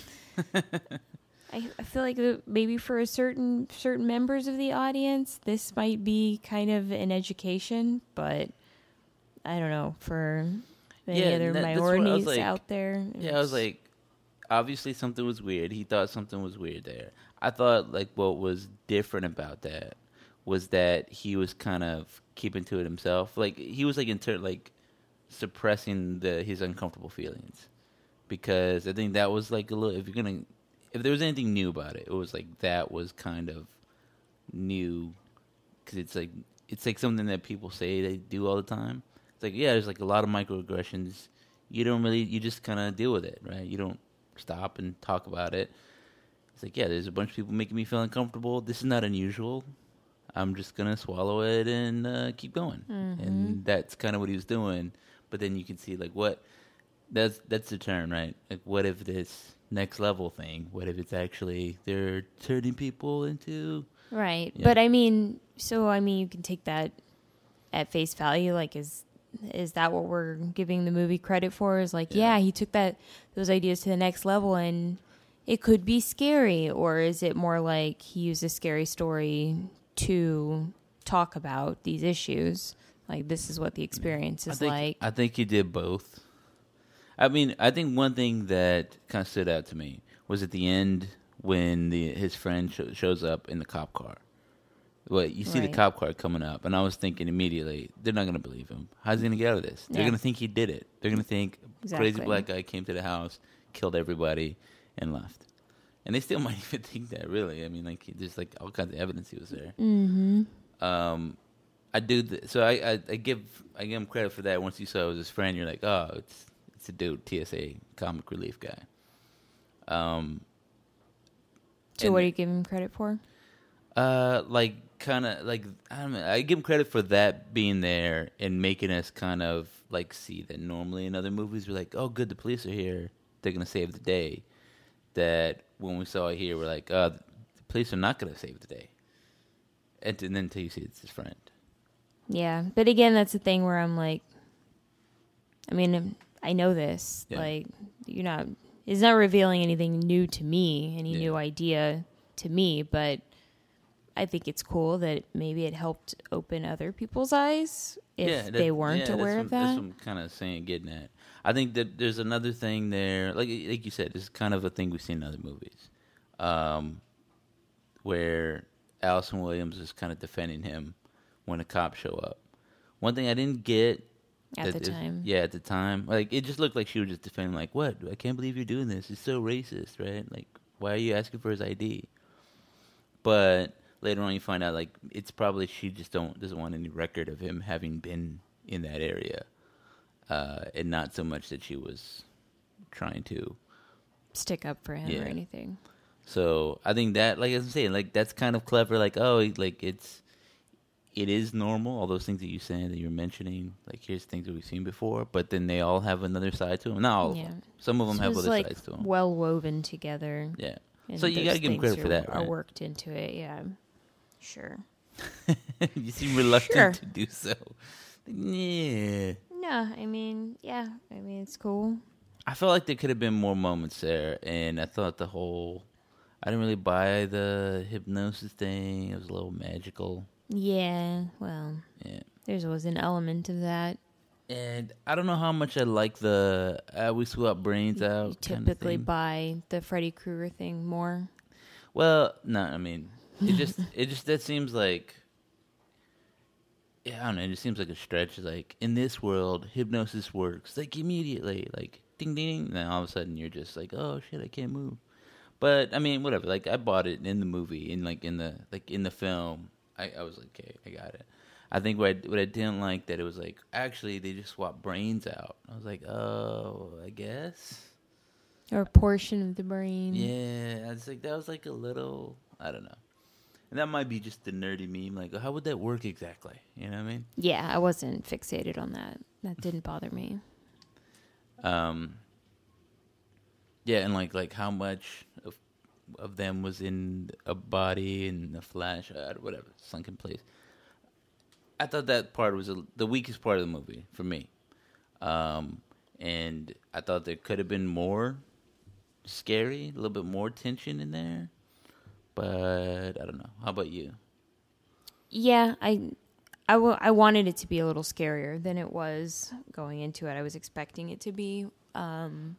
Speaker 2: I, I feel like uh, maybe for a certain certain members of the audience, this might be kind of an education, but I don't know for any
Speaker 1: Yeah,
Speaker 2: other
Speaker 1: that- that's what I was
Speaker 2: minorities
Speaker 1: like-
Speaker 2: out there.
Speaker 1: Yeah, I was
Speaker 2: it's-
Speaker 1: like, obviously something was weird. He thought something was weird there. I thought like what was different about that was that he was kind of keeping to it himself. Like he was like inter- like suppressing the his uncomfortable feelings because I think that was like a little. If you're gonna, if there was anything new about it, it was like that was kind of new because it's like it's like something that people say they do all the time. It's like yeah, there's like a lot of microaggressions. You don't really, you just kind of deal with it, right? You don't stop and talk about it. It's like, yeah, there's a bunch of people making me feel uncomfortable. This is not unusual. I'm just going to swallow it and uh, keep going.
Speaker 2: Mhm.
Speaker 1: And that's kind of what he was doing. But then you can see, like, what, that's that's the turn, right? Like, what if this next level thing, what if it's actually, they're turning people into...
Speaker 2: Right.
Speaker 1: Yeah.
Speaker 2: But I mean, so I mean, you can take that at face value. Like, is is that what we're giving the movie credit for? Is like,
Speaker 1: Yeah.
Speaker 2: yeah, he took that those ideas to the next level, and it could be scary, or is it more like he used a scary story to talk about these issues? Like, this is what the experience
Speaker 1: I
Speaker 2: is
Speaker 1: think,
Speaker 2: like.
Speaker 1: I think he did both. I mean, I think one thing that kind of stood out to me was at the end when the his friend sh- shows up in the cop car, Well, you see the
Speaker 2: Right.
Speaker 1: cop car coming up, and I was thinking immediately, they're not going to believe him. How's he going to get out of this? They're
Speaker 2: Yeah.
Speaker 1: going to think he did it. They're going to think
Speaker 2: Exactly.
Speaker 1: crazy black guy came to the house, killed everybody, and left. And they still might even think that, really. I mean, like, there's like all kinds of evidence he was there.
Speaker 2: Mm-hmm.
Speaker 1: Um, I do. Th- so I, I, I give I give him credit for that. Once you saw it was his friend, you're like, oh, it's it's a dude, T S A comic relief guy. Um.
Speaker 2: So
Speaker 1: and-
Speaker 2: what do you give him credit for?
Speaker 1: Uh, like kind of like I don't know. I give him credit for that being there and making us kind of like see that normally in other movies we're like, oh, good, the police are here, they're gonna save the day. That when we saw it here, we're like, oh, the police are not gonna save the day. And, and then until you see it's his friend.
Speaker 2: Yeah, but again, that's the thing where I'm like, I mean, I know this.
Speaker 1: Yeah.
Speaker 2: Like, you're not. It's not revealing anything new to me, any
Speaker 1: Yeah.
Speaker 2: new idea to me, but I think it's cool that maybe it helped open other people's eyes if
Speaker 1: Yeah, that-
Speaker 2: they weren't
Speaker 1: yeah,
Speaker 2: aware
Speaker 1: that's
Speaker 2: of
Speaker 1: what, That's
Speaker 2: that.
Speaker 1: what I'm kind of saying, getting at. I think that there's another thing there, like like you said, it's kind of a thing we've seen in other movies, um, where Allison Williams is kind of defending him when the cops show up. One thing I didn't get
Speaker 2: At
Speaker 1: that
Speaker 2: the
Speaker 1: is-
Speaker 2: time.
Speaker 1: yeah, at the time, like it just looked like she was just defending, like, what? I can't believe you're doing this. It's so racist, right? Like, why are you asking for his I D? But later on, you find out like it's probably she just don't doesn't want any record of him having been in that area, uh, and not so much that she was trying to.
Speaker 2: Stick up for him
Speaker 1: Yeah.
Speaker 2: or anything.
Speaker 1: So I think that, like I'm saying, like that's kind of clever. Like, oh, like it's it is normal. All those things that you saying that you're mentioning, like here's things that we've seen before, but then they all have another side to them. Not all
Speaker 2: Yeah.
Speaker 1: of them. Some of them
Speaker 2: This
Speaker 1: have
Speaker 2: was,
Speaker 1: other
Speaker 2: like
Speaker 1: sides to them.
Speaker 2: well woven together.
Speaker 1: Yeah.
Speaker 2: and
Speaker 1: So you
Speaker 2: those
Speaker 1: gotta give him
Speaker 2: things
Speaker 1: credit for
Speaker 2: are-
Speaker 1: that,
Speaker 2: Are
Speaker 1: right?
Speaker 2: worked into it. Yeah. Sure.
Speaker 1: You seem reluctant
Speaker 2: Sure.
Speaker 1: to do so. Yeah.
Speaker 2: No, I mean, yeah. I mean, it's cool.
Speaker 1: I felt like there could have been more moments there, and I thought the whole, I didn't really buy the hypnosis thing. It was a little magical.
Speaker 2: Yeah. Well,
Speaker 1: Yeah.
Speaker 2: there's always an element of that.
Speaker 1: And I don't know how much I like the, uh, we swap brains out.
Speaker 2: You
Speaker 1: kinda
Speaker 2: typically
Speaker 1: thing.
Speaker 2: buy the Freddy Krueger thing more.
Speaker 1: Well, no, I mean, it just, it just, that seems like, yeah, I don't know, it just seems like a stretch. Like, in this world, hypnosis works, like, immediately, like, ding, ding, and then all of a sudden you're just like, oh, shit, I can't move. But, I mean, whatever, like, I bought it in the movie, in, like, in the, like, in the film, I, I was like, okay, I got it. I think what I, what I didn't like, that it was like, actually, they just swapped brains out. I was like, oh, I guess.
Speaker 2: Or a portion of the brain.
Speaker 1: Yeah, I was like, that was like a little, I don't know. And that might be just the nerdy meme, like, how would that work exactly? You know what I mean?
Speaker 2: Yeah, I wasn't fixated on that. That didn't bother me.
Speaker 1: Um, yeah, and like, like how much of of them was in a body and a flash, uh, whatever, sunk in place. I thought that part was a, the weakest part of the movie for me. Um, and I thought there could have been more scary, a little bit more tension in there. But I don't know. How about you?
Speaker 2: Yeah, I, I, w- I wanted it to be a little scarier than it was going into it. I was expecting it to be. Um,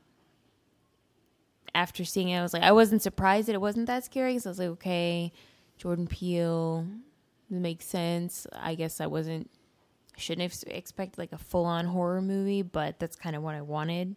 Speaker 2: after seeing it, I was like, I wasn't surprised that it wasn't that scary because I was like, okay, Jordan Peele, it makes sense. I guess I wasn't, I shouldn't have expected like a full-on horror movie, but that's kind of what I wanted.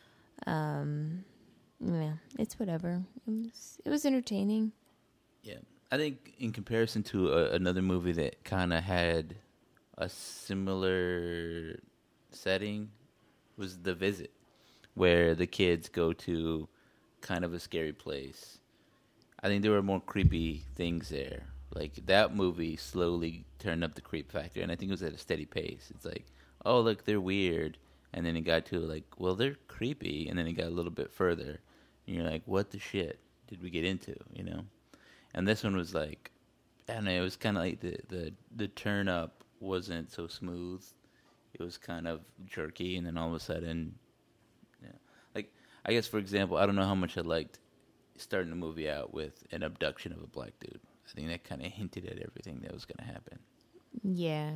Speaker 2: Um, yeah, it's whatever. It was, it was entertaining.
Speaker 1: Yeah, I think in comparison to a, another movie that kind of had a similar setting was The Visit, where the kids go to kind of a scary place. I think there were more creepy things there. Like, that movie slowly turned up the creep factor, and I think it was at a steady pace. It's like, oh, look, they're weird. And then it got to, like, well, they're creepy. And then it got a little bit further. And you're like, what the shit did we get into, you know? And this one was like, I don't know, it was kind of like the, the, the turn up wasn't so smooth. It was kind of jerky, and then all of a sudden, yeah. Like, I guess, for example, I don't know how much I liked starting the movie out with an abduction of a black dude. I think that kind of hinted at everything that was going to happen.
Speaker 2: Yeah.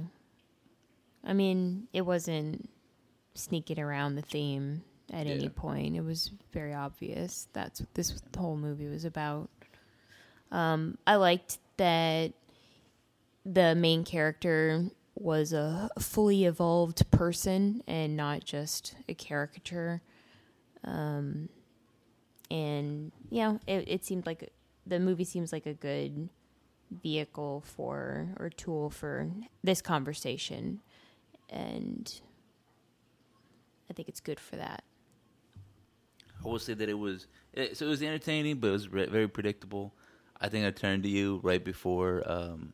Speaker 2: I mean, it wasn't sneaking around the theme at
Speaker 1: Yeah.
Speaker 2: any point. It was very obvious. That's what this whole movie was about. Um, I liked that the main character was a fully evolved person and not just a caricature. Um, and yeah, it, it seemed like the movie seems like a good vehicle for or tool for this conversation, and I think it's good for that.
Speaker 1: I will say that it was it, so it was entertaining, but it was re- very predictable. I think I turned to you right before um,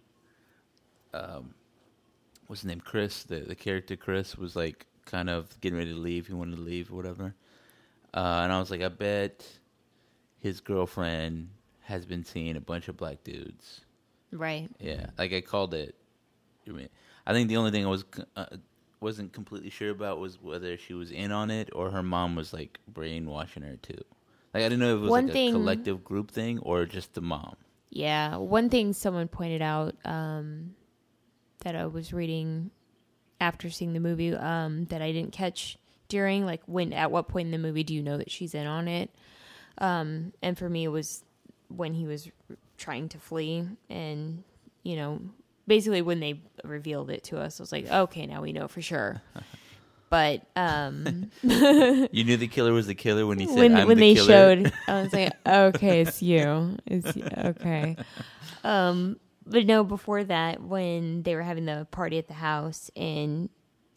Speaker 1: um, what's his name, Chris, the the character Chris was like kind of getting ready to leave. He wanted to leave or whatever, uh, and I was like, I bet his girlfriend has been seeing a bunch of black dudes.
Speaker 2: Right.
Speaker 1: Yeah, like I called it. I mean, I think the only thing I was uh, wasn't completely sure about was whether she was in on it or her mom was like brainwashing her too. Like I didn't know if it was
Speaker 2: One
Speaker 1: like
Speaker 2: thing-
Speaker 1: a collective group thing or just the mom.
Speaker 2: Yeah. One thing someone pointed out um, that I was reading after seeing the movie um, that I didn't catch during, like when, at what point in the movie do you know that she's in on it? Um, and for me, it was when he was trying to flee, and you know, basically when they revealed it to us, I was like, okay, now we know for sure. But um,
Speaker 1: You knew the killer was the killer when he said,
Speaker 2: when
Speaker 1: "I'm
Speaker 2: when
Speaker 1: the
Speaker 2: they
Speaker 1: killer."
Speaker 2: showed, I was like, okay, it's you. It's you. Okay. Um, but no, before that, when they were having the party at the house, and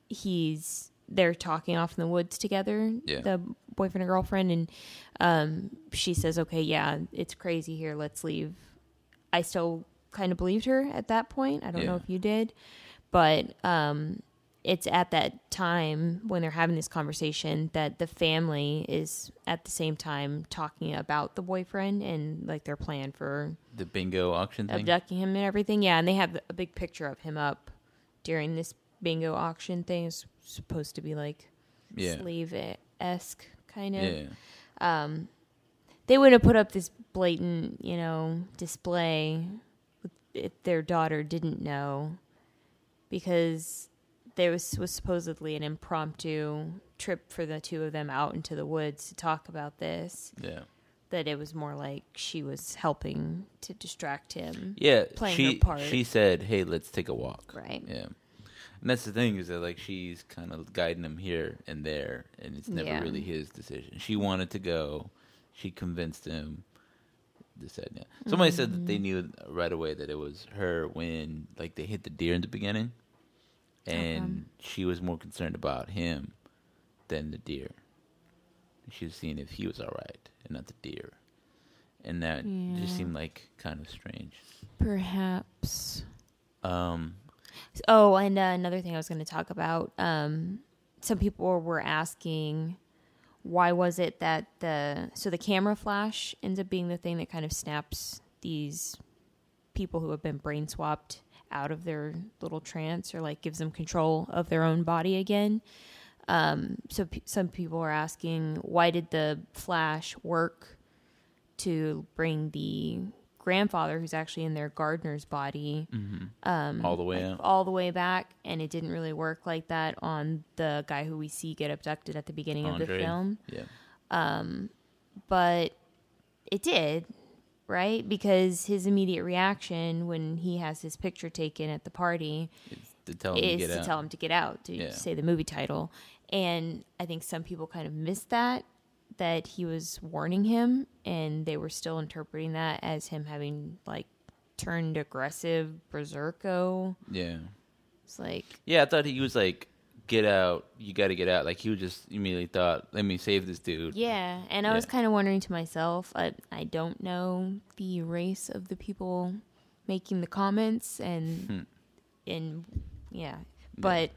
Speaker 2: he's they're talking off in the woods together,
Speaker 1: Yeah.
Speaker 2: the boyfriend and girlfriend, and um, she says, "Okay, yeah, it's crazy here. Let's leave." I still kind of believed her at that point. I don't know
Speaker 1: Yeah.
Speaker 2: if you did, but um, it's at that time when they're having this conversation that the family is at the same time talking about the boyfriend and like their plan for
Speaker 1: the bingo auction thing.
Speaker 2: abducting him and everything. Yeah, and they have a big picture of him up during this bingo auction thing. It's supposed to be like
Speaker 1: Yeah.
Speaker 2: slave-esque kind of.
Speaker 1: Yeah.
Speaker 2: Um, they wouldn't have put up this blatant, you know, display if their daughter didn't know, because there was was supposedly an impromptu trip for the two of them out into the woods to talk about this.
Speaker 1: Yeah.
Speaker 2: That it was more like she was helping to distract him.
Speaker 1: Yeah.
Speaker 2: Playing
Speaker 1: she
Speaker 2: her part.
Speaker 1: she said, "Hey, let's take a walk."
Speaker 2: Right.
Speaker 1: Yeah. And that's the thing, is that like she's kind of guiding him here and there, and it's never
Speaker 2: Yeah.
Speaker 1: really his decision. She wanted to go, she convinced him. This said, yeah. Somebody said that they knew right away that it was her when like they hit the deer in the beginning, and she was more concerned about him than the deer. She was seeing if he was all right and not the deer, and that
Speaker 2: Yeah.
Speaker 1: just seemed like kind of strange.
Speaker 2: Perhaps.
Speaker 1: Um,
Speaker 2: Oh, and uh, another thing I was going to talk about. Um, some people were asking, why was it that the so the camera flash ends up being the thing that kind of snaps these people who have been brain swapped out of their little trance, or like gives them control of their own body again. Um, so p- some people are asking, why did the flash work to bring the grandfather, who's actually in their gardener's body, um,
Speaker 1: all the way
Speaker 2: like,
Speaker 1: out.
Speaker 2: all the way back, and it didn't really work like that on the guy who we see get abducted at the beginning of the
Speaker 1: Andre.
Speaker 2: film.
Speaker 1: Yeah.
Speaker 2: But it did, right? Because his immediate reaction when he has his picture taken at the party
Speaker 1: It's to tell him to
Speaker 2: is
Speaker 1: get
Speaker 2: to
Speaker 1: out.
Speaker 2: tell him to get out, to
Speaker 1: Yeah.
Speaker 2: say the movie title. And I think some people kind of missed that, that he was warning him, and they were still interpreting that as him having like turned aggressive berserko.
Speaker 1: Yeah.
Speaker 2: It's like,
Speaker 1: Yeah, I thought he was like, "Get out! You got to get out!" Like he was just immediately thought, "Let me save this dude."
Speaker 2: yeah. And I was
Speaker 1: Yeah.
Speaker 2: kind of wondering to myself, I, I don't know the race of the people making the comments, and
Speaker 1: Hmm.
Speaker 2: and yeah, but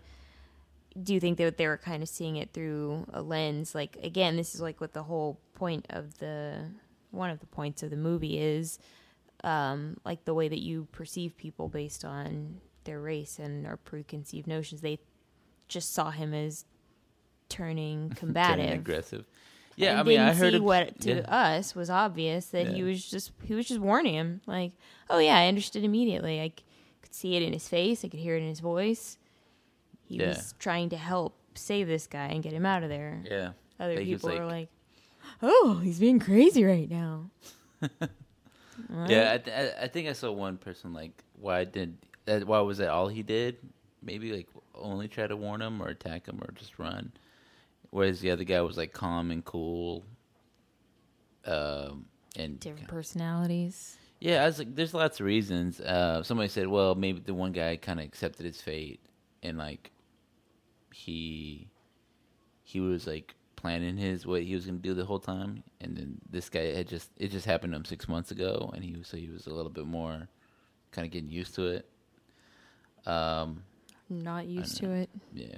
Speaker 2: do you think that they were kind of seeing it through a lens? Like, again, this is like what the whole point of the one of the points of the movie is, um, like the way that you perceive people based on their race and our preconceived notions. They just saw him as turning combative.
Speaker 1: Turning aggressive. Yeah,
Speaker 2: and
Speaker 1: I mean,
Speaker 2: didn't
Speaker 1: I heard
Speaker 2: see
Speaker 1: it-
Speaker 2: what to
Speaker 1: yeah.
Speaker 2: us was obvious, that he
Speaker 1: Yeah.
Speaker 2: was just he was just warning him, like, oh yeah, I understood immediately. I c- could see it in his face, I could hear it in his voice. He
Speaker 1: Yeah.
Speaker 2: was trying to help save this guy and get him out of there.
Speaker 1: Yeah.
Speaker 2: Other
Speaker 1: Like, he was
Speaker 2: people were
Speaker 1: like-
Speaker 2: like, oh, he's being crazy right now. Right?
Speaker 1: Yeah, I, th- I I think I saw one person like, why did that why was that all he did? Maybe like only try to warn him or attack him or just run. Whereas the other guy was like calm and cool. Um, and
Speaker 2: Different personalities.
Speaker 1: yeah, I was like, there's lots of reasons. Uh, somebody said, well, maybe the one guy kind of accepted his fate, and like he he was like planning his what he was going to do the whole time, and then this guy had just it just happened to him six months ago, and he was so he was a little bit more kind of getting used to it. Um,
Speaker 2: Not used to
Speaker 1: know.
Speaker 2: it.
Speaker 1: yeah.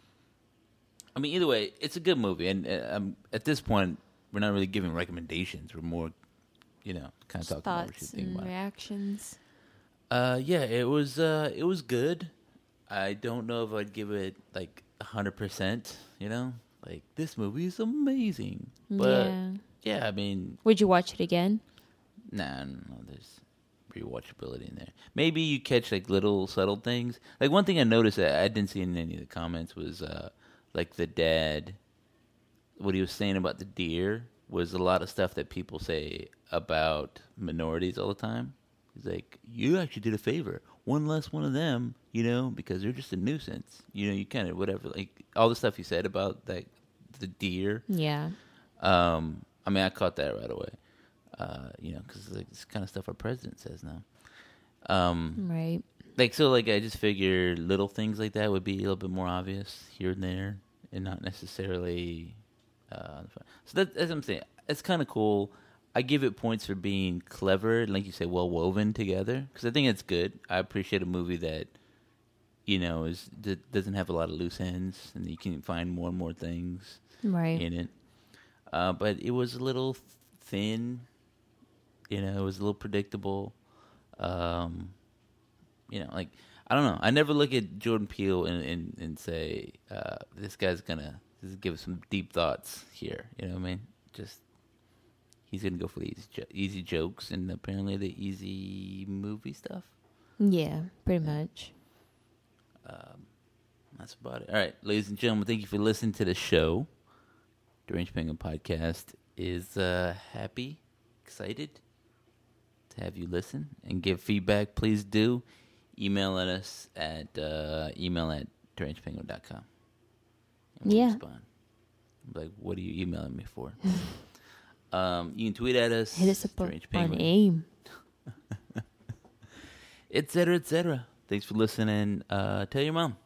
Speaker 1: I mean, either way, it's a good movie, and uh, um, at this point, we're not really giving recommendations. We're more, you know, kind of
Speaker 2: Just
Speaker 1: talking about what you
Speaker 2: thoughts
Speaker 1: think
Speaker 2: and
Speaker 1: about it.
Speaker 2: reactions.
Speaker 1: Uh, yeah, it was uh, it was good. I don't know if I'd give it like a hundred percent. You know, like this movie is amazing. But
Speaker 2: yeah.
Speaker 1: yeah, I mean,
Speaker 2: Would you watch it again?
Speaker 1: nah, no, there's rewatchability in there. Maybe you catch like little subtle things. Like one thing I noticed that I didn't see in any of the comments was uh, like the dad. What he was saying about the deer was a lot of stuff that people say about minorities all the time. He's like, you actually did a favor. One less one of them, you know, because they're just a nuisance. You know, you kind of, whatever, like, all the stuff he said about, like, the deer.
Speaker 2: Yeah.
Speaker 1: Um, I mean, I caught that right away. Uh, you know, because like, it's kind of stuff our president says now. Um,
Speaker 2: Right.
Speaker 1: like, so, like, I just figured little things like that would be a little bit more obvious here and there and not necessarily... Uh, so that, that's what I'm saying. It's kind of cool. I give it points for being clever and, like you say, well woven together because I think it's good. I appreciate a movie that, you know, is that doesn't have a lot of loose ends and you can find more and more things
Speaker 2: Right.
Speaker 1: in it. Uh, but it was a little thin. You know, it was a little predictable. Um, you know, like I don't know. I never look at Jordan Peele and and, and say uh, this guy's gonna. Just give us some deep thoughts here. You know what I mean? Just he's gonna go for the easy, jo- easy jokes and apparently the easy movie stuff.
Speaker 2: Yeah, pretty much.
Speaker 1: Um, that's about it. All right, ladies and gentlemen, thank you for listening to the show. Deranged Penguin Podcast is uh, happy, excited to have you listen and give feedback. Please do email at us at uh, email at deranged penguin dot com. And we'll
Speaker 2: Yeah.
Speaker 1: respond. I'm like, what are you emailing me for? um, you can tweet at us.
Speaker 2: Hit us up on
Speaker 1: Deranged
Speaker 2: on
Speaker 1: Penguin,
Speaker 2: AIM.
Speaker 1: et cetera, et cetera. Thanks for listening. Uh, tell your mom.